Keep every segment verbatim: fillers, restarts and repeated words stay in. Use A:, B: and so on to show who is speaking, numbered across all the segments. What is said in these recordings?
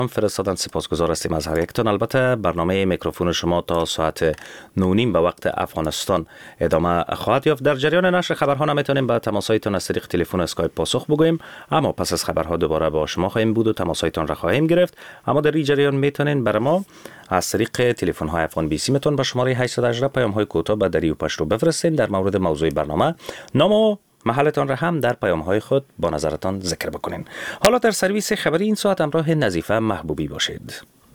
A: فرستادن. سپاسگزار هستیم از هر یکتان. البته برنامه میکروفون شما تا ساعت نه نیم به وقت افغانستان ادامه خواهد یافت. در جریان نشر خبرها نمیتونیم به تماسایتان از طریق تلفن اسکایپ پاسخ بگوییم، اما پس از خبرها دوباره با شما خواهیم بود و تماسایتان را خواهیم گرفت. اما در این جریان میتونین برای ما از طریق تلفن های افغان بی سی متون به شماره هشت یک هشت پیام های کوتاه به دری و پشت رو بفرستین در مورد موضوع برنامه. نام و محلتان را هم در پیام های خود با نظرتان ذکر بکنین. حالا در سرویس خبری این ساعت همراه نظیفه محبوبی باشید.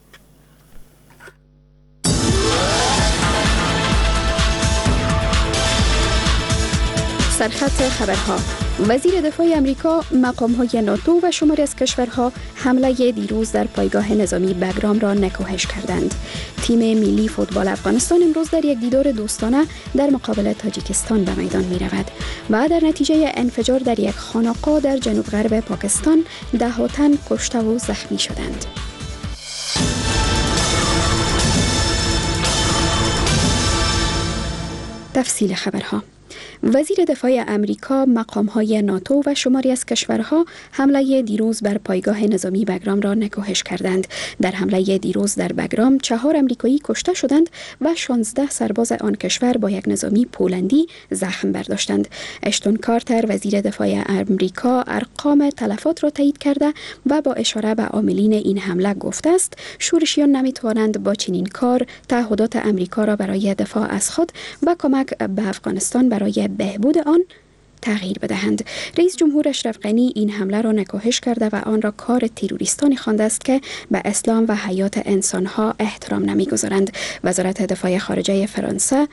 B: سرخط خبرها: وزیر دفاع امریکا مقام‌های ناتو و شماری از کشورها حمله دیروز در پایگاه نظامی بگرام را نکوهش کردند. تیم ملی فوتبال افغانستان امروز در یک دیدار دوستانه در مقابل تاجیکستان به میدان می رود و در نتیجه انفجار در یک خانقاه در جنوب غرب پاکستان ده ها تن کشته و زخمی شدند. تفصیل خبرها: وزیر دفاع امریکا مقام‌های ناتو و شماری از کشورها حمله دیروز بر پایگاه نظامی بگرام را نکوهش کردند. در حمله دیروز در بگرام چهار امریکایی کشته شدند و شانزده سرباز آن کشور با یک نظامی پولندی زخم برداشتند. اشتون کارتر وزیر دفاع امریکا ارقام تلفات را تایید کرده و با اشاره به عاملین این حمله گفته است شورشیان نمی‌توانند با چنین کار تعهدات امریکا را برای دفاع از خود و کمک به افغانستان برای بهبود آن تغییر بدهند. رئیس جمهور اشرف غنی این حمله را نکوهش کرده و آن را کار تروریستانی خوانده است که به اسلام و حیات انسانها احترام نمی‌گذارند. وزارت دفاع خارجه فرانسه،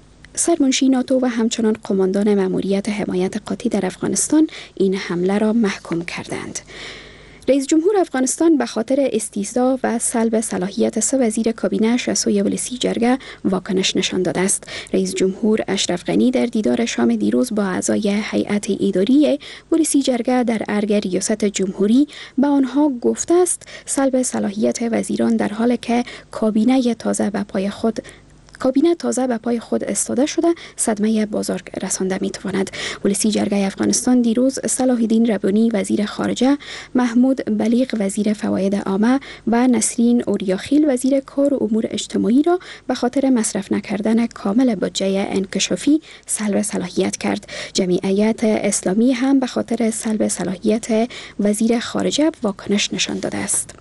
B: سرمنشی ناتو و همچنان قماندان مأموریت حمایت قاطی در افغانستان این حمله را محکوم کردند. رئیس جمهور افغانستان به خاطر استیضاح و سلب صلاحیت سه وزیر کابینه‌اش از سوی ولسی جرگه واکنش نشان داده است. رئیس جمهور اشرف غنی در دیدار شام دیروز با اعضای هیئت اداری ولسی جرگه در ارگ ریاست جمهوری به آنها گفته است سلب صلاحیت وزیران در حالی که کابینه تازه به پای خود کابینه تازه به پای خود استاده شده صدمه بازار رسانده می تواند. ولسی جرگه افغانستان دیروز صلاح الدین ربانی وزیر خارجه، محمود بلیغ وزیر فواید عامه و نسرین اوریاخیل وزیر کار و امور اجتماعی را به خاطر مصرف نکردن کامل بودجه انکشافی سلب صلاحیت کرد. جمعیت اسلامی هم به خاطر سلب صلاحیت وزیر خارجه واکنش نشان داده است.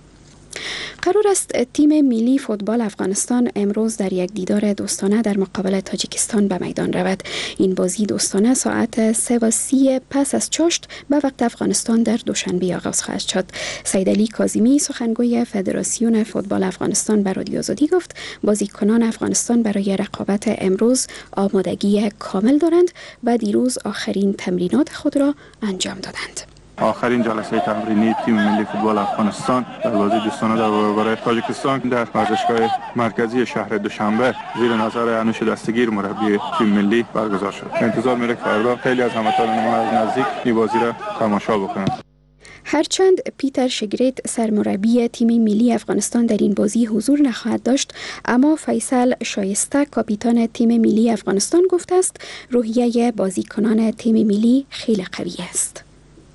B: قرار است تیم ملی فوتبال افغانستان امروز در یک دیدار دوستانه در مقابل تاجیکستان به میدان رود. این بازی دوستانه ساعت سه و سی پس از چاشت به وقت افغانستان در دوشنبه آغاز خواهد شد. سیدعلی کاظمی سخنگوی فدراسیون فوتبال افغانستان به رادیو آزادی گفت بازیکنان افغانستان برای رقابت امروز آمادگی کامل دارند و دیروز آخرین تمرینات خود را انجام دادند.
C: آخرین جلسه تمرینی تیم ملی فوتبال افغانستان در بازی دوستانه در برابر تاجیکستان در ورزشگاه مرکزی شهر دوشنبه زیر نظر انوش دستگیر مربی تیم ملی برگزار شد. انتظار میره که فردا خیلی از هموطنان ما از نزدیک این بازی را تماشا بکنند.
B: هرچند پیتر شگریت سرمربی تیم ملی افغانستان در این بازی حضور نخواهد داشت، اما فیصل شایسته کاپیتان تیم ملی افغانستان گفته است روحیه بازیکنان تیم ملی خیلی قوی است.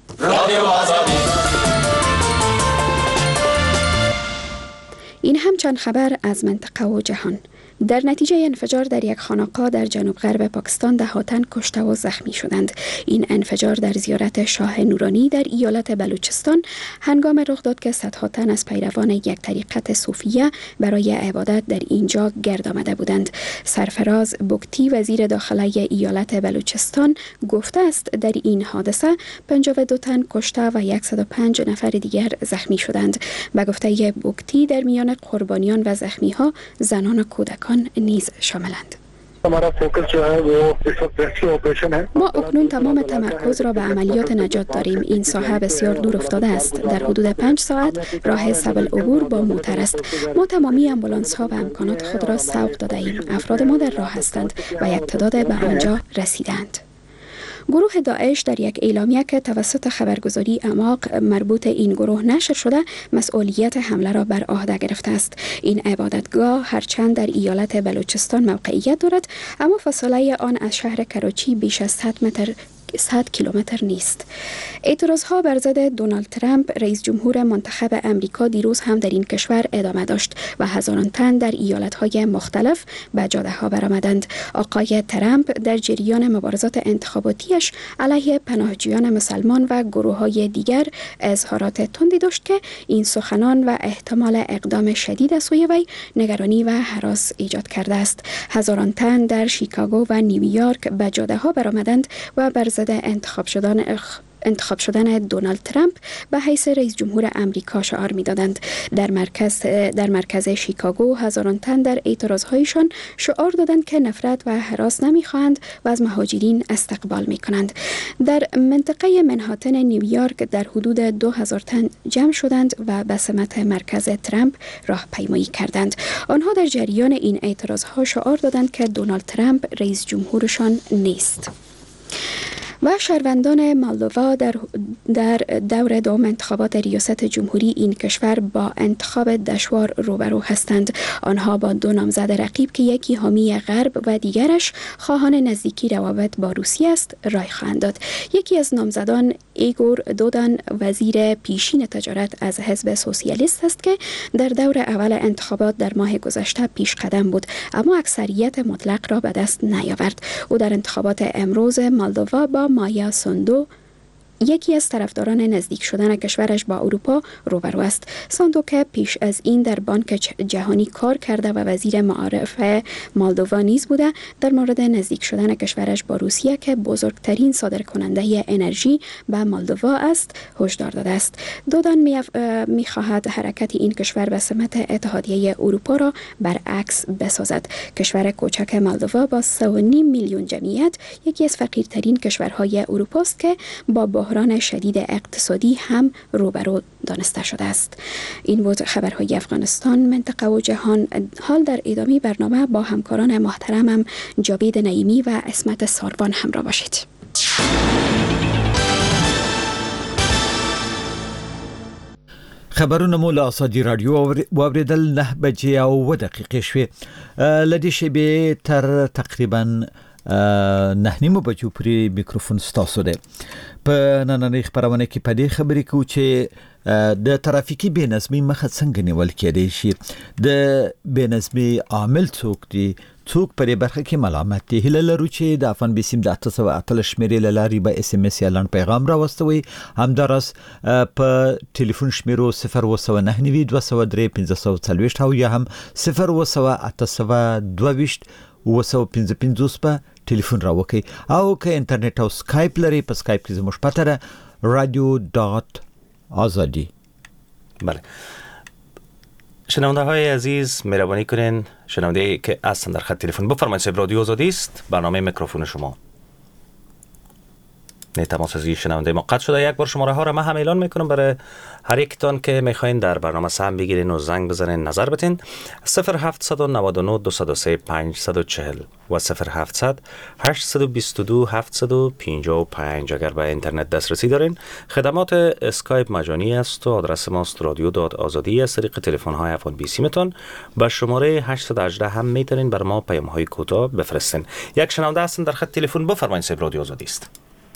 B: این هم چند خبر از منطقه و جهان. در نتیجه انفجار در یک خانقاه در جنوب غرب پاکستان ده ها تن کشته و زخمی شدند. این انفجار در زیارت شاه نورانی در ایالت بلوچستان هنگام رخ داد که صدها تن از پیروان یک طریقت صوفیه برای عبادت در اینجا گرد آمده بودند. سرفراز بگتی وزیر داخله ایالت بلوچستان گفته است در این حادثه پنجاه و دو تن کشته و صد و پنج نفر دیگر زخمی شدند. به گفته بگتی در میان قربانیان و زخمی ها زنان و کودکان نیز شاملند. ما اکنون تمام تمرکز را به عملیات نجات داریم. این ساحه بسیار دور افتاده است. در حدود پنج ساعت راه سبل عبور با موتر است. ما تمامی امبولانس ها و امکانات خود را سوق داده ایم. افراد ما در راه هستند و یک تعداد به آنجا رسیدند. گروه داعش در یک اعلامیه که توسط خبرگزاری اماق مربوط این گروه نشر شده مسئولیت حمله را بر عهده گرفته است. این عبادتگاه هرچند در ایالت بلوچستان موقعیت دارد اما فاصله آن از شهر کراچی بیش از صد متر صد کیلومتر نیست. اعتراضها بر ضد دونالد ترامپ رئیس جمهور منتخب امریکا دیروز هم در این کشور ادامه داشت و هزاران تن در ایالت‌های مختلف به جاده‌ها برآمدند. آقای ترامپ در جریان مبارزات انتخاباتیش علیه پناهجویان مسلمان و گروه‌های دیگر اظهارات تندی داشت که این سخنان و احتمال اقدام شدید از سوی وی نگرانی و هراس ایجاد کرده است. هزاران تن در شیکاگو و نیویورک به جاده‌ها برآمدند و بر ضد انتخاب شدن اخ... انتخاب شدن دونالد ترامپ به حیث رئیس جمهور امریکا شعار می‌دادند. در مرکز در مرکز شیکاگو هزاران تن در اعتراض‌هایشان شعار دادند که نفرت و هراس نمی‌خواهند و از مهاجرین استقبال می‌کنند. در منطقه منهاتن نیویورک در حدود دو هزار تن جمع شدند و به سمت مرکز ترامپ راهپیمایی کردند. آنها در جریان این اعتراض‌ها شعار دادند که دونالد ترامپ رئیس جمهورشان نیست. و شهروندان مالدووا در در دور دوم انتخابات ریاست جمهوری این کشور با انتخاب دشوار روبرو هستند. آنها با دو نامزد رقیب که یکی حامی غرب و دیگرش خواهان نزدیکی روابط با روسیه است رای خواهند داد. یکی از نامزدان ایگور دودان وزیر پیشین تجارت از حزب سوسیالیست است که در دور اول انتخابات در ماه گذشته پیش قدم بود اما اکثریت مطلق را به دست نیاورد. او در انتخابات امروز مالدووا با مایا ساندو یکی از طرفداران نزدیک شدن کشورش با اروپا روبرو است. ساندو که پیش از این در بانک جهانی کار کرده و وزیر معارف مالدووا نیز بوده در مورد نزدیک شدن کشورش با روسیه که بزرگترین صادرکننده انرژی به مالدووا است هشدار داده است. دودان می خواهد حرکت این کشور به سمت اتحادیه اروپا را برعکس بسازد. کشور کوچک مالدووا با سه و نیم میلیون جمعیت یکی از فقیرترین کشورهای اروپا است که با بحران شدید اقتصادی هم روبرو دانسته شده است. این بود خبرهای افغانستان، منطقه و جهان. حال در ادامه برنامه با همکاران محترمم جاوید نعیمی و اسمت ساروان همراه باشید.
D: خبرونه مو له ازادي رادیو واوریدل نه بجې او دقیقې شوې لدې شبې تر تقریبا نه نیمو بجو پورې میکروفون ستاسو دی. په نننۍ خبرونه کې په دې خبرې کوو چې د ترافیکي بې نظمۍ مخه څنګه نیول کېدای شي، د بې نظمۍ عامل څوک دي، څوک په دې برخه کې ملامت دي. هیله لرو چې د افغان بیسیم د اته سوه اتلس شمېرې له لارې به اس ام اس یا لنډ پیغام راوستوئ. همداراز په ټلیفون شمیرو صفر اوه سوه نهه نوي دوه سوه درې پنځه سوه څلوېښت او یا هم صفر اوه سوه اته سوه دوه ویشت اوه سوه پنځه پنځوس په ټلیفون راوکئ او که انټرنیټ او سکایپ لري په سکایپ کې زموږ پته ده رادیو دات آزادی.
A: بله شنونده های عزیز مهربانی کنین شنونده ای که هستن در خط تلفن بفرمایید. صاحب رادیو آزادی است، برنامه میکروفون شما. نه تماس از شنونده ما قطع شده. یک بار شماره ها را من هم اعلان میکنم برای هر یکتان که میخواین در برنامه سهم بگیرین و زنگ بزنین نظر بتین. صفر هفت نه نه دو صفر سه پنج چهار و صفر هفتصد هشت دویست و دو هفتصد و پنجاه و پنج. اگر به اینترنت دسترسی دارین خدمات اسکایپ مجانی است و آدرس ماست رادیو دات آزادی. از طریق تلفن های افغان بیسیمتون با شماره هشت یک هشت هم میتونین بر ما پیام های کوتاه بفرستین. یک شنونده هستن در خط تلفن بفرمایید. صاحب رادیو آزادی است.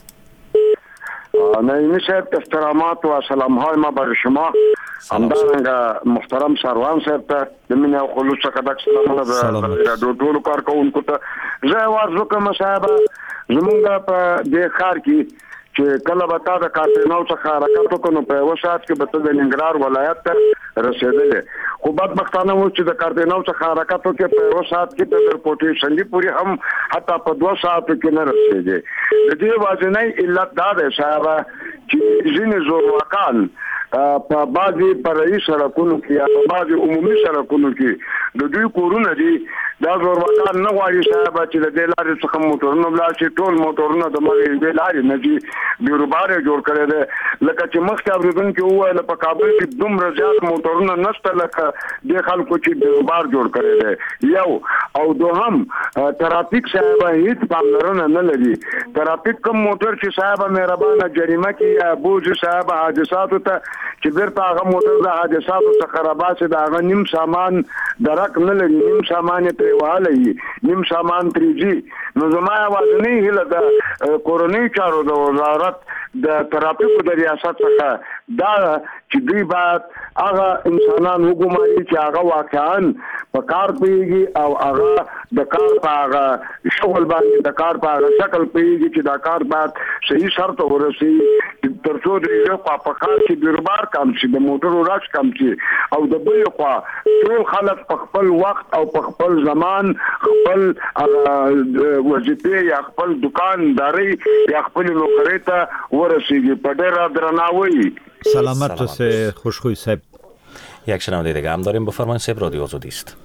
E: نعیمی صاحب احترامات و سلام های ما برای شما، همدارنگه محترم سروان صاحب ته د مینې او خلوص څخه ډک سلامونه د رادیو ټولو کارکوونکو ته. زه عرض وکړم صاحب زمونږ په دې ښار کې چې کله به تا د کارتینو څخه حرکت وکړو په یوه ساعت کې به ته د ننګرهار ولایت ته رسېدلې، خو بدبختانه و چې د کارتینو څخه حرکت وکړې په یوه ساعت کې د رپورټي سنډي پورې هم حتی په دوه ساعتو کې نه رسېږې. د دې واضحنی علت دا دی صاحب چې ځینې زورواکان په بعضې فرعي سړکونو کې یا په بعضې عمومي سړکونو کې د دوی کورونه دي. دا زورواکان نه غواړي صاحب چې د دې لارې څخه موټرونه ولاړ شي. ټول موټرونه د مغې یوې لارې نه دي، بیروبار یې جوړ کړی دی. لکه چې مخکې اورېدونکي وویل په کابل کې دومره زیات موټرونه نشته لکه دې خلکو چې بیروبار جوړ کړی دی. یو او دوهم ترافیک صاحب هیڅ پاملرنه نه لري. ترافیک کوم موټر چې صاحب مهربانه جریمه کوي یا بوځي صاحب حادثاتو ته چې بیرته هغه موټر د حادثاتو څخه راباسي د هغه نیم سامان درک نه لري، نیم سامان یې ترې وهلی، نیم سامان ترې ځي. نو زما یوازینۍ هیله ده کورونی چارو د وزارت د ترافیکو د ریاست څخه دا چې دوی بعد هغه انسانان وګماري چې هغه واقعا په کار پیږي او هغه د کار په هغه شغل باندې د کار په هغه شکل پیږي چې دا کار بعد صحیح شرط ورسي ترڅو د یو په کار کې بیروبار کم شي د موټرو راش کم شي او د بل خوا ټول خلک په خپل وخت او په خپل زمان خپل وظیفه یا خپل دکانداري یا خپل نوکری ته ورسیږي په ډېر درناوی.
D: سلامت اوسه خوشخوی صاحب.
A: یک شنونده دیگه هم داریم. بفرمایید صاحب، رادیو آزادی است.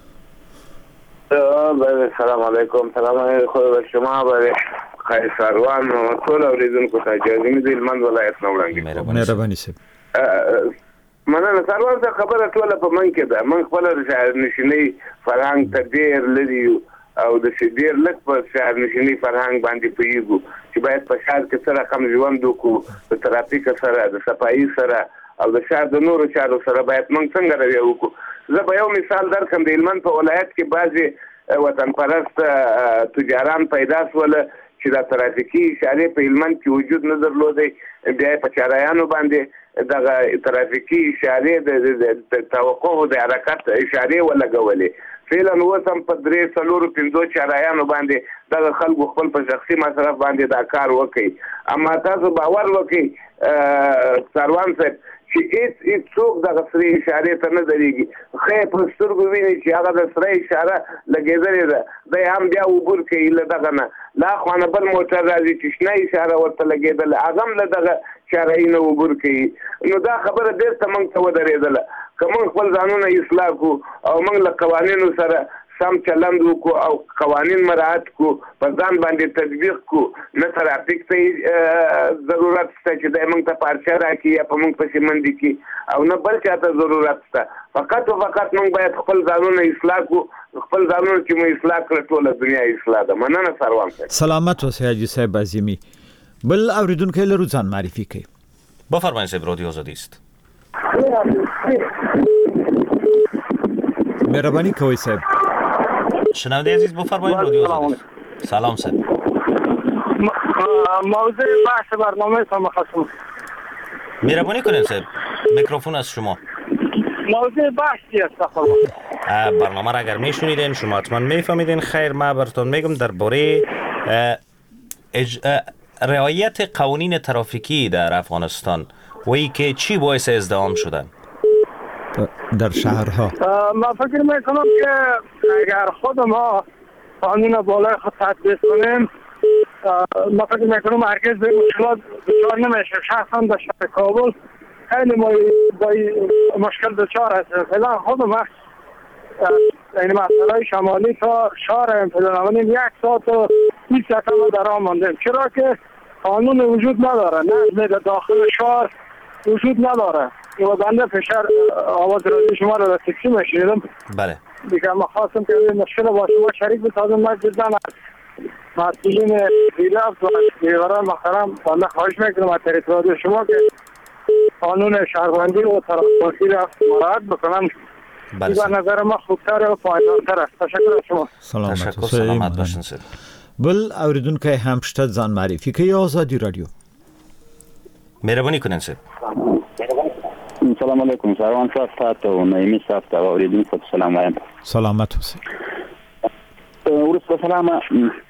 F: سلام علیکم. سلام علیکم خدا شما برای خیر سروان و طول اوریدونکو ته اجازه میدید من ولایت نوړنګ.
D: مهرباني صاحب.
F: مننه. سروان ته خبره ټوله په من کې ده. من خپل شاعر نشینی فرهنګ ته ډېر لري او د ډېر لږ په شاعر نشینی فرهنګ باندې پیږو چې باید په شهر کې سره کم ژوند وکړو، د ترافیک سره، د صفایي سره او د شهر د نورو چارو سره باید موږ څنګه رویه وکړو. زه به یو مثال درکړم. د هلمند په ولایت کې بعضې وطن پرست تجاران پیدا شول چې د ترافیکي اشارې په هلمند کې وجود نه درلودی. بیا یې په چارایانو باندې دغه ترافیکي اشارې د توقف د حرکت اشارې ولګولې. فعلا اوس هم په درې څلورو پنځو چارایانو باندې دغه خلکو خپل په شخصي مصرف باندې دا کار وکړي. اما تاسو باور وکړئ سروان صاحب چې هیڅ هیڅ څوک دغه سرې اشارې ته نه درېږي. ښه په سترګو ویني چې هغه د سرې اشاره لګېدلې ده، دی هم بیا عبور کوي له دغه نه. لا خوا نه بل موټر راځي چې شنه اشاره ورته لګېدله، هغه هم له دغه چارایي نه عبور کوي. نو دا خبره بېرته موږ ته ودرېدله. که موږ خپل ځانونه اصلاح کړو او موږ له قوانینو سره سم چلند وکړو او قوانین مراعات کړو، په ځان باندې تطبیق کړو، نه ترافیک ته ضرورت شته چې دی موږ ته پارچه راکړي یا په موږ پسې منډې کړي او نه بل چا ته ضرورت شته. فقط او فقط موږ باید خپل ځانونه اصلاح کړو. خپل ځانونه چې موږ اصلاح کړو ټوله دنیا اصلاح ده. مننه سروان صاحب.
D: سلامت اوسئ حاجي صاحب عظیمی. بل اوریدونکو لرو ځان معرفي کړئ.
A: بفرمایید صاحب، رادیو آزادی است.
D: مهربانی کوي صاحب.
A: شنونده عزیز بفرمایید، رادیو آزادی است. سلام صاحب.
G: موضوع بحث برنامه شما خواستم.
A: مهربانی کنید صاحب، میکروفون از شما.
G: موضوع بحث چی است؟
A: برنامه را اگر میشنیدین شما حتما میفهمیدین. خیر، ما براتون میگم درباره اج... رعایت قوانین ترافیکی در افغانستان و ای که چی باعث ازدحام شده
D: در شهرها.
G: من فکر میکنم که اگر خود ما قانون بالای خود تطبیق کنیم، من فکر میکنم هرگز به مشکلات دچار نمیشه. شخصا در شهر کابل خیلی ما با مشکل دچار هستیم. فعلا خود ما این مسئله شمالی تا شهر فلانوانیم یک ساعت و بیست دقیقه در آن ماندیم، چرا که قانون وجود نداره، نظم در داخل شهر وجود نداره. و بنده فشار آواز رادیو شما رو در تکسی میشنیدم.
A: بله.
G: دیگه ما خواستم که این مشکل با شما شریک بسازم. من جدا مسئولین ریاست و دیگران محترم بنده خواهش میکنم از طریق رادیو شما که قانون شهروندی و ترافیکی را مراعات بکنم.
A: بله.
G: به نظر ما خوبتر و پایدارتر است. تشکر از شما.
D: سلامت.
A: تشکر. سلامت باشین صاحب.
D: بل اوریدونکو هم شته ځان معرفي کوي. آزادی رادیو.
A: مهرباني کنین صاحب.
H: سلام علیکم. سروان صاحب تاسو او نایمي صاحب ته اوریدونکو سلام وایم.
D: سلامت اوسئ.
H: ورسره سلام.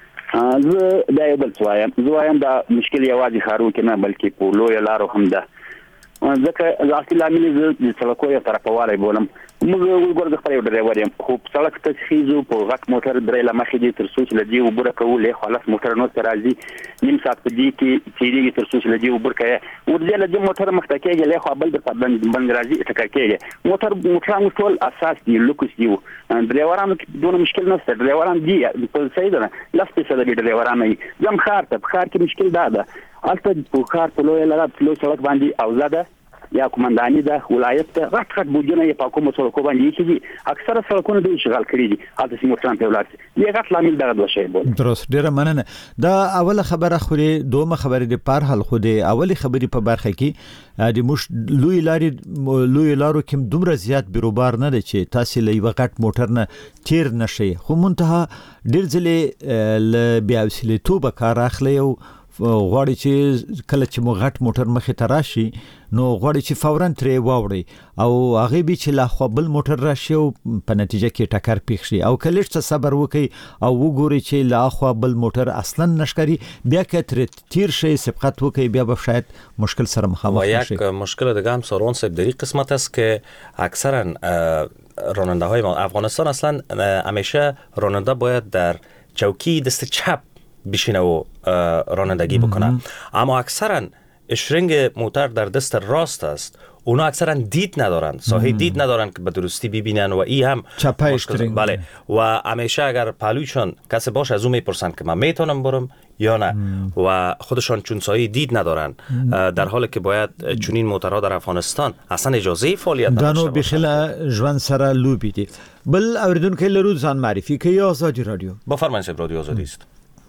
H: زه دا یو بل څه وایم. زه وایم دا مشکل یوازې ښارونو کې نه بلکې په لویو لارو هم ده. ځکه د اصلي لامل زه د سړکو یو طرفوالی بولم. موږ وګورو د خپل یو ډرایور یم، خو په سړک ته خیزو په غټ موټر درې له مخې دي تر څو چې له دې عبور کوو. له خلاص موټر نو ته راځي نیم ساعت په دې کې تېرېږي تر څو چې له دې عبور کوي. ورځې له دې موټر مخته کېږي، له خوا بل درته بند راځي ټکر کېږي. موټر موټران ټول اساس دي، لوکس دي. ډرایورانو کې دونه مشکل نشته. ډرایوران دي په صحیح ده، لس فیصده دي ډرایوران وي. ځم ښار ته، په ښار کې مشکل دا ده، هلته په ښار په لویه لاره په لوی سړک باندې اوضاع ده یا کومنداني ده، ولایت ته غټ غټ بوجونه یې په کومو سړکو باندې ایښي دي. اکثره سړکونه دوی اشغال کړي دي، هلته چې موټران پرې ولاړ شي. یې غټ لامل دغه دوه شی بولي.
D: درست. ډېره مننه. دا اوله خبره خو دې دومه خبرې د پر حل خو دې اولې خبرې په برخه کې د مش لوی لارې لوی لارو کې دومره زیات بیروبار نه دی چې تاسو له یو غټ موټر نه تیر نشئ، خو منتها ډېر ځلې ل بیا وسیله توبه کار اخلي او غواړي چې کله چې مو غټ موټر مخې ته راشي نو غواړي چې فوراً ترې واوړي او هغه به چې لا خو بل موټر راشي او په نتیجه کې ټکر پیښ شي او کله چې صبر وکړي او وګوري چې لا خو بل موټر اصلا نشکري بیا کې تر تیر شي سبقت وکړي بیا به شاید مشکل سره مخامخ شي.
A: و یک مشکل دیگه هم سارون صاحب در این قسمت است که اکثرا راننده های ما افغانستان اصلا همیشه راننده باید در چوکی دست چپ بشینه و رانندگی بکنه، اما اکثرا اشرنگ موتر در دست راست است. اونا اکثرا دید ندارن، ساحه دید ندارن که به درستی ببینن و ای هم مشکل. بله و همیشه اگر پهلویشان کسی باشه از اون میپرسن که من میتونم برم یا نه و خودشان چون ساحه دید ندارن در حالی که باید چنین موترها در افغانستان اصلا اجازه فعالیت نداشته
D: دانو بخلا ژوند سره لوبی دي. بل اوریدونکو لرو ځان معرفي کوي آزادی رادیو.
A: بفرمایئ رادیو آزادی است.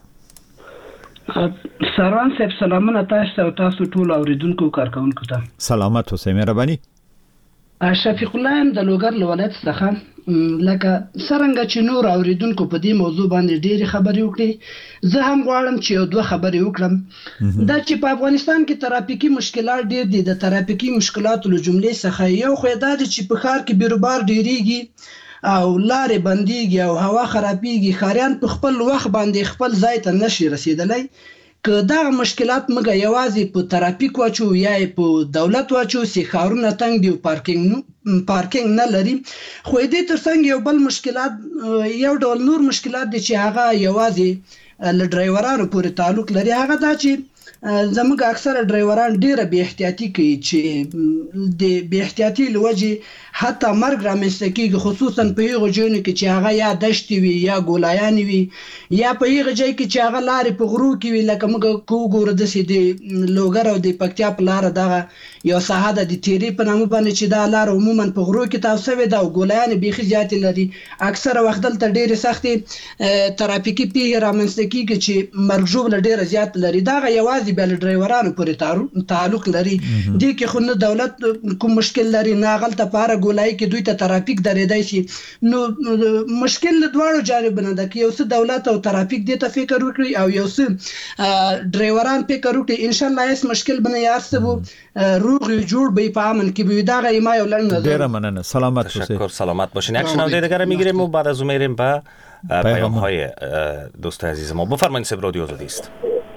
I: سروان صاحب سلامونه تاسو او تاسو ټول اوریدونکو کارکونکو ته.
D: سلامت اوسئ مهرباني.
I: شفیق الله هم د لوګر ولایت څخه لکه څنګه چې نور اوریدونکو په دې موضوع باندې ډېری خبرې وکړي، زه هم غواړم چې یو دوه خبرې وکړم. دا چې په افغانستان کې ترافیکي مشکلات ډېر دي، د ترافیکي مشکلاتو له جملې څخه یو خو دا دی چې په ښار کې بیروبار ډېریږي او لارې بندیږي او هوا خرابېږي، ښاریان په خپل وخت باندې خپل ځای ته نشي رسیدلی. که دا مشکلات موږ یوازې په ترافیک واچو یا په دولت واچو چې ښارونه تنګ دي او پارکینګ پارکینګ نه لري، خو دې ترڅنګ یو بل مشکلات یو ډول نور مشکلات دي چې هغه یوازې له ډرایورانو پورې تعلق لري. هغه دا چې زموږ اکثره ډرایوران ډیره بې احتیاطي کوي چې د بې احتیاطي له وجې حتی مرګ رامنځته کېږي، خصوصا په هغو ځایونو کې چې هغه یا دښتې وي یا ګولایانې وي یا په هغه ځای کې چې هغه لارې په غرو کې وي. لکه موږ که وګورو داسې د لوګر او د پکتیا په لاره دغه یو ساحه ده د تیرې په نامه باندې چې دا لاره عموما په غرو کې تاو سوې ده او ګولایانې بیخي زیاتې لري. اکثره وخت دلته ډېرې سختې ترافیکي پیښې رامنځته کېږي چې مرګ ژوبله ډېره زیات لري. دغه یوازې بیا له ډرایورانو پورې تعلق لري. دې کې خو نه دولت کوم مشکل لري نه هغلته په هره ګولایي کې دوی ته ترافیک درېدی شي. نو مشکل له دواړو جانبونو ده، که یو څه دولت او ترافیک دې ته فکر وکړي او یو څه ډرایوران فکر وکړي، انشاءالله هیڅ مشکل به نه یې هر څه به روغ جوړ به په امن کې به. دغه ما یو لنډ نظر.
D: ډېره مننه. سلامت اوسئ.
A: تشکر. سلامت باشین. یک شنونده دیگر میگیریم و بعد از اون میریم به پیام های دوست عزیز ما. بفرمایید صاحب رادیو آزادی است.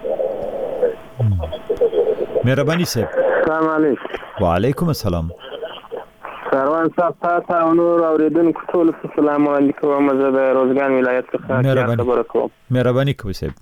D: مهرباني صاحب.
F: السلام علیکم.
D: و علیکم السلام.
F: سروان صاحب تاسو او نور اوریدونکو ټول السلام علیکم. زه د روزګان ولایت څخه خبره کوم.
D: مهرباني کوئ صاحب.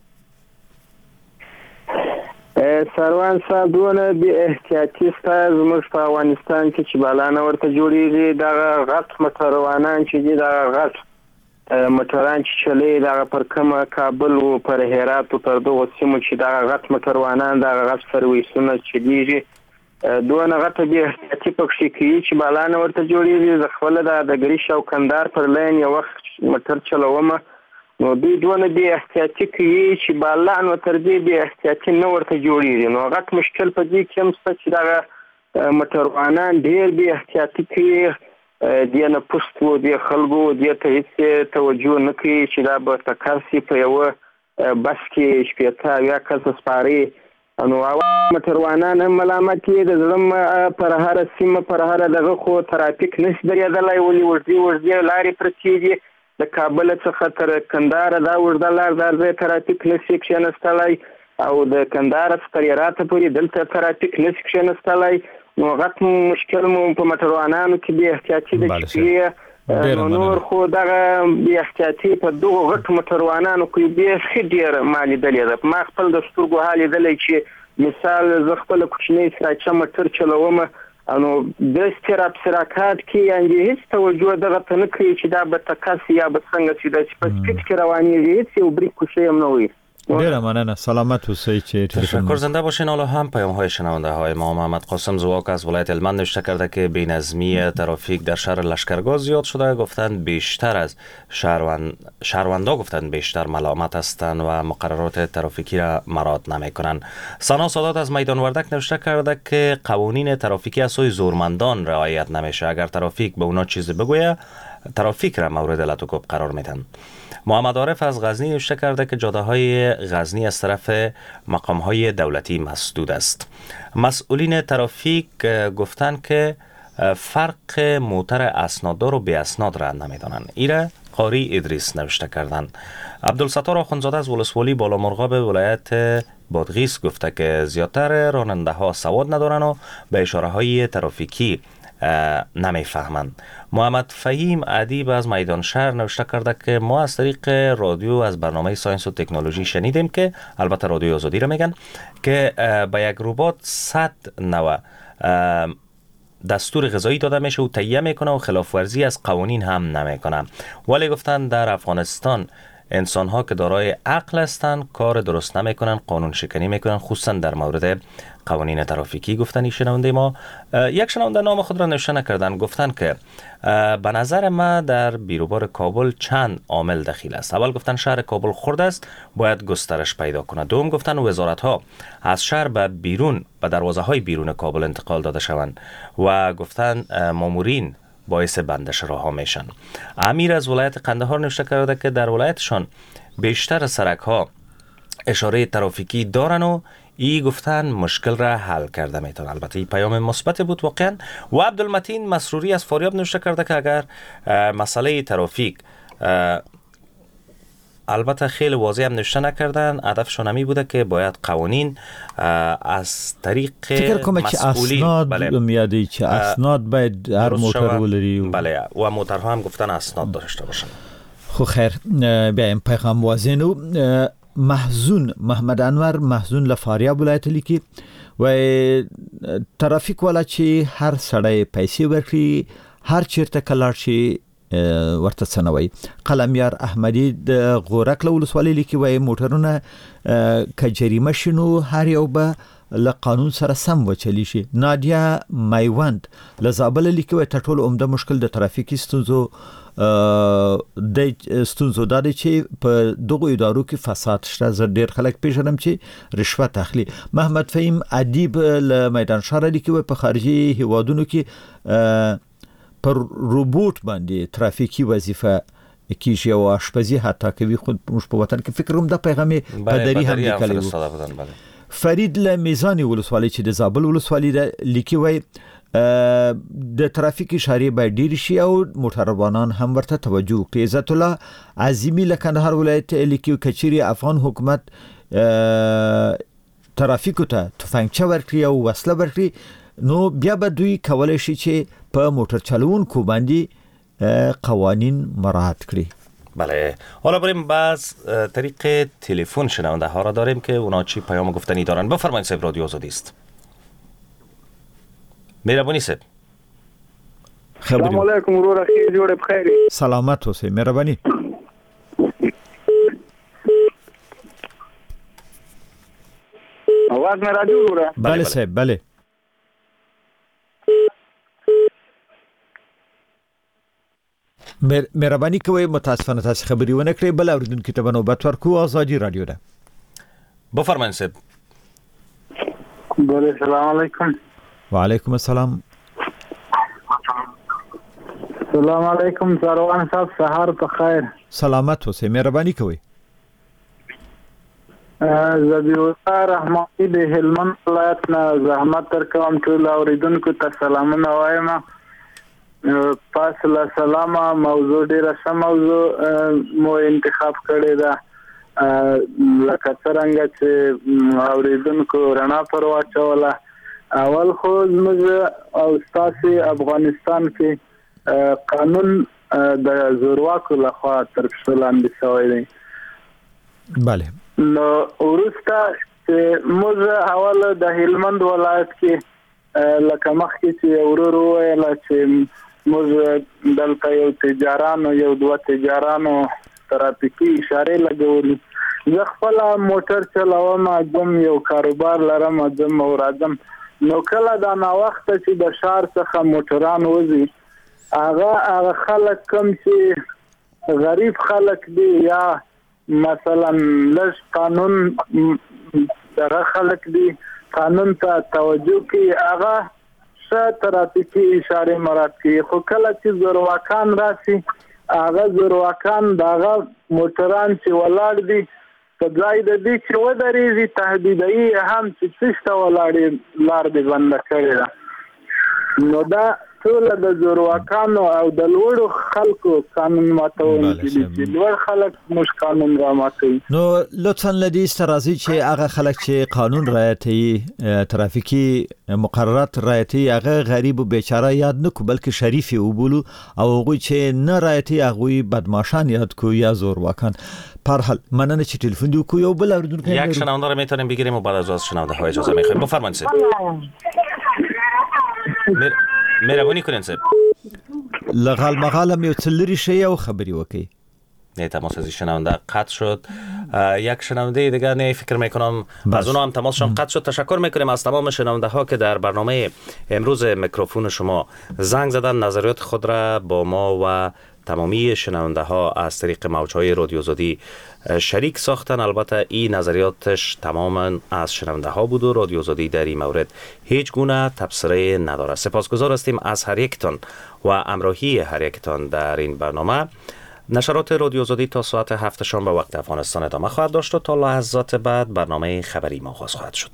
F: سروان صاحب دونه بې احتیاطي ستا زموږ په افغانستان کې چې بالانه ورته جوړېږي، دغه غټ موټروانان چې دي، دغه غټ موټران چې چلوي دغه پر کومه کابل و پر هرات و پر دغو سیمو چې دغه غټ موټروانان دغه غټ سرویسونه چلېږي، دونه غټه بې احتیاطي پکښې کوي چې بالانه ورته جوړېږي. زه خپله د ګریش او کندهار پر لین یو وخت موټر چلومه، نو دوی دونه بې احتیاطي کوي چې بالان و تر دې بې احتیاطي نه ورته جوړېږي. نو غټ مشکل په دې کې هم شته چې دغه موټروانان ډېر بې احتیاطي کوي، دې نه پوست و دې خلکو دې ته هېڅ توجه نه کوي چې دا به ټکر شي په یوه بس کې شپېته اویا کسه سپارې. نو اول موټروانان هم ملامت دي، د زړه پر هره سیمه پر هره دغه خو ترافیک نشي درېدلی، ولې اوږدې اوږدې لارې پرتې دي. د کابل څخه تر کندهاره دا اوږده لار دا ځای ترافیک نشي کښېنستلی او د کندهار څخه تر هراته پورې دلته ترافیک نشي کښېنستلی. نو غټ مشکل مو په موټروانانو کې بې احتیاطي ده چې کوي. نو نور خو دغه بې احتیاطي په دغو غټو موټروانانو کې بیخي ډېره ما لیدلې ده. ما خپل د سترګو حال لیدلی چې مثال زه خپله کوچنۍ سراچه موټر چلومه، نو د استراپ سراکات کې یعنې هېڅ توجه دغه ته نه کوي چې دا به ټکر شي یا به څنګه شي، داسې په سپیډ کې روانېږي، هېڅ یو بریک کوشی هم نه وي.
D: ډیره مننه. سلامت اوسئ. چې
A: تشکر. زنده باشین. حالا هم پیام های شنونده های ما. محمد قاسم زواک از ولایت هلمند نوشته کرده که بی‌نظمی ترافیک در شهر لشکرگاه زیاد شده، گفتند بیشتر از شهروند شهروندا گفتند بیشتر ملامت هستند و مقررات ترافیکی را مراعات نمیکنند. سنا سادات از میدان وردک نوشته کرده که قوانین ترافیکی از سوی زورمندان رعایت نمیشه. اگر ترافیک به اونا چیزی بگویه ترافیک را مورد لطوکوب قرار میدن. محمد عارف از غزنی نوشته کرده که جاده های غزنی از طرف مقام های دولتی مسدود است. مسئولین ترافیک گفتند که فرق موتر اسناددار و بی اسناد را نمیدانند. ایره قاری ادریس نوشته کردند. عبدالستار آخوندزاده از ولسوالی بالامرغاب ولایت بادغیس گفته که زیادتر راننده ها سواد ندارند و به اشاره های ترافیکی نمیفهمند. محمد فهیم ادیب از میدان شهر نوشته کرده که ما از طریق رادیو از برنامه ساینس و تکنولوژی شنیدیم که البته رادیو آزادی را میگن که به یک ربات صد نوع دستور غذایی داده میشه و تهیه میکنه و خلاف ورزی از قوانین هم نمیکنه. ولی گفتن در افغانستان انسان ها که دارای عقل هستند کار درست نمیکنن، قانون شکنی میکنن، خصوصا در مورد قوانین ترافیکی. گفتن این شنونده ما یک شنونده نام خود را نوشته نکردن، گفتن که به نظر ما در بیروبار کابل چند عامل دخیل است. اول گفتن شهر کابل خرد است، باید گسترش پیدا کنه. دوم گفتن وزارت ها از شهر به بیرون به دروازه های بیرون کابل انتقال داده شوند و گفتن مامورین باعث بندش راه ها میشن. امیر از ولایت قندهار نوشته کرده که در ولایتشان بیشتر سرک ها اشاره ترافیکی دارن و ای گفتن مشکل را حل کرده میتون. البته این پیام مثبت بود واقعا. و عبدالمتین مسروری از فاریاب نوشته کرده که اگر مسئله ترافیک البته خیلی واضح هم نوشته نکردن، هدفشون همی بوده که باید قوانین از طریق
D: فکر کنم که اسناد
A: بله
D: میادی که اسناد باید هر موتر ولری
A: بله و موترها هم گفتن اسناد داشته باشن.
D: خو خیر بیایم پیغام وازینو محزون محمد انور محزون لفاریاب ولایت لیکي و ترافیک والا چې هر سړی پیسې ورکړي هر چیرته کلاړ شي ورته سنوي. قلمیار احمدی د غورک ولسوالۍ لیکي وای موټرونه ک جریمه شنو هر یو به له قانون سره سم وچلی شي. نادیا میوند له زابل لیکي وای ټول عمده مشکل د ترافیکي ستونزو د ستونزو د چې په دغه ادارو کې فساد شته. زه ډیر خلک پیژنم چې رشوت اخلي. محمد فهیم ادیب له میدان شهر لیکي وای په خارجي هیوادونو کې پر روبوټ باندې ترافیکی وظیفه کیږي او آشپزی حتی کوي. خود موږ په وطن کې فکر هم د پیغامي پدری هم لیکلی. فرید له میزانی ولسوالۍ چې د زابل ولسوالۍ د لیکي وای د ترافیک اشاره به ډیر شي او موټروانان هم ورته توجه کوي. عزت الله عظیمی له کندهار ولایت لیکي کچيري افغان حکومت ترافیکو ته تفنګچه ورکړي او وسله ورکړي نو بیا به دوی کولای شي چې په موټر چلوونکو باندې قوانین مراعات کړي.
A: بله حالا بریم باز طریق تلفن شنونده ها را داریم که اونا چی پیام گفتنی دارن. بفرمایید صاحب رادیو آزادی است. مهربانی صاحب.
G: سلام علیکم ورور خیر جوړ بخیر.
D: سلامت اوسئ مهربانی.
G: आवाज में राजू हो रहा है.
D: بله صاحب بله. مهرباني کوئ متاسفانه تاسو خبري ونه کړې بل اوریدونکو ته نوبت ورکو. آزادی رادیو ده.
A: بفرمایئ صاحب.
G: بله سلام علیکم.
D: وعلیکم السلام.
G: سلام علیکم سروان صاحب سحر په خیر.
D: سلامت اوسئ مهرباني کوئ.
G: زبیرالله رحمانی د هلمند ولایت نه زحمت درکوم ټول اوریدونکو ته سلامونه وایم. فاصله سلام موضوع ډیره سم موضوع مو انتخاب کړی دا لکه څنګه چې اوریدونکو رڼا پر واچوله. اول خو زموږ او ستاسو افغانستان کې قانون د زورواکو لخوا تر پښو لاندې شوی دی.
D: بله
G: نو ورسته چې موږ اول د هلمند ولایت کې لکه مخکې چې ورور وویل چې موږ دلته یو تجارانو یو دوه تجارانو ترافیکي اشاره لګولي. زه خپل موټر چلاوم ځم یو کاروبار لرم ځم او راځم نو کله دا نا وخت چې د شهر څخه موټران وځي هغه هغه خلک کم چې غریب خلک دي یا مثلا لږ قانون دغه خلک دي قانون ته توجه کوي هغه
J: همیشه ترافیکی اشاره مراد کی خو کله چې زورواکان راشي هغه زورواکان دغه موټران چې ولاړ دي په ځای د دې چې ودرېږي تهدیدي هم چې څه ولاړې لار دې بنده کړې ده نو دا ټول د زورواکانو او د لوړو خلکو قانون ماتونکي دي چې لوړ خلک مش قانون را ماتوي
D: نو لطفا لدی استرازی چې هغه خلک چې قانون رعایتي ترافیکی مقررات رعایتي هغه غریب او بیچاره یاد نکو بلکې شریف وبولو او هغه چې نه رعایتي هغه بدمعشان یاد کو یا زورواکان پر حال مننه چې تلفن دی کو یو بل اردوونکی
A: یک شنونده رو میتونیم بگیریم و بعد از از شنونده ها اجازه میخوایم بفرمایید سید مهربانی کنین سید
D: لغال مغالم یو تلری شی او خبری وکی
A: نه تماس از شنونده قطع شد یک شنونده دیگه نه فکر میکنم از اونها هم تماسشون قطع شد تشکر میکنیم از تمام شنونده ها که در برنامه امروز میکروفون شما زنگ زدن نظریات خود را با ما و تمامی شنونده ها از طریق موجهای رادیو زادی شریک ساختن. البته این نظریاتش تماما از شنونده ها بود و رادیو زادی در این مورد هیچ گونه تبصره نداره. سپاسگزار هستیم از هر یکتان و امراهی هر یکتان در این برنامه. نشرات رادیو زادی تا ساعت هفت شام به وقت افغانستان ادامه خواهد داشت و تا لحظات بعد برنامه خبری ما آغاز خواهد شد.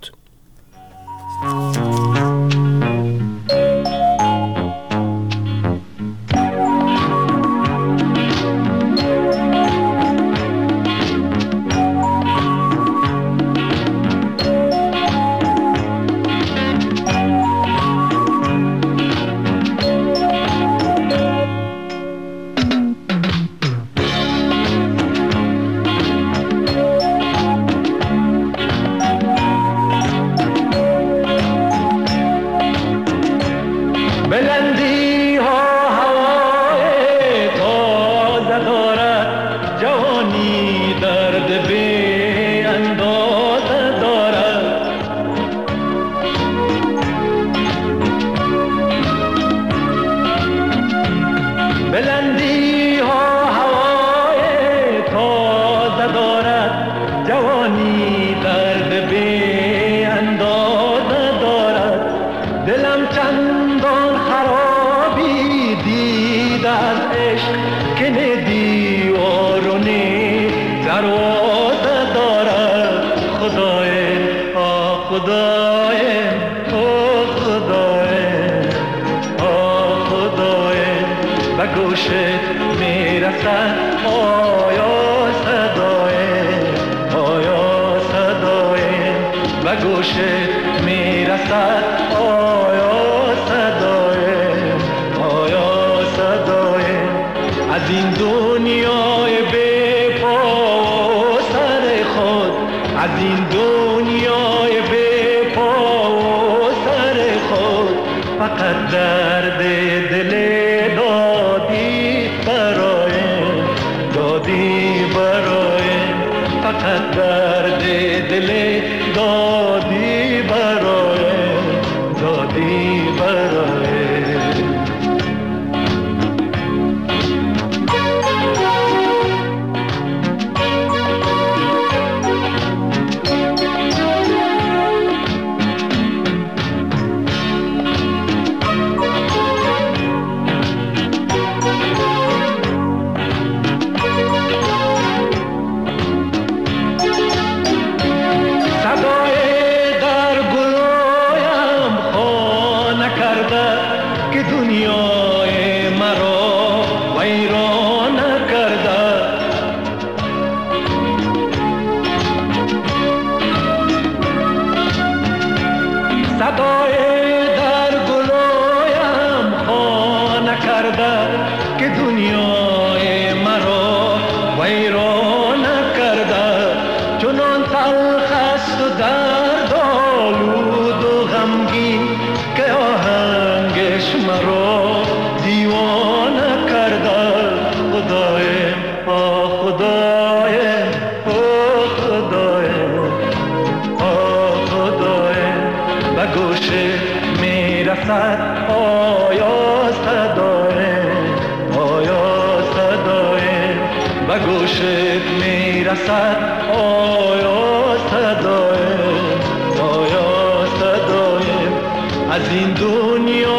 K: از این دنیا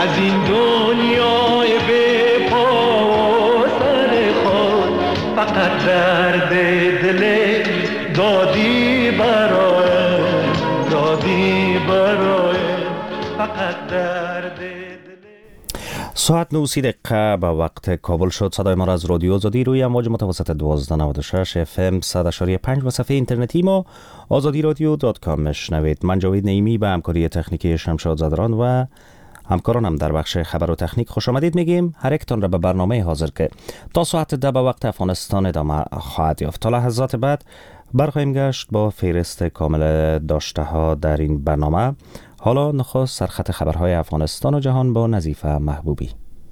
K: از این دنیای بی پا و سر خود فقط درد دل دادی برای دادی برای فقط درد
A: ساعت نه دقیقه به وقت کابل شد. صدای ما را از رادیو آزادی روی امواج متوسط دوازده نود و شش اف ام صد و پنج و صفحه اینترنتی ما آزادی رادیو دات کام میشنوید. من جاوید نعیمی به همکاری تکنیکی شمشاد زدران و همکارانم در بخش خبر و تکنیک خوش آمدید میگیم. هر یکتان را به برنامه حاضر که تا ساعت ده به وقت افغانستان ادامه خواهد یافت. تا لحظات بعد برخواهیم گشت با فهرست کامل داشته ها در این برنامه. حالا نخست سرخط خبرهای افغانستان و جهان با نظیفه محبوبی.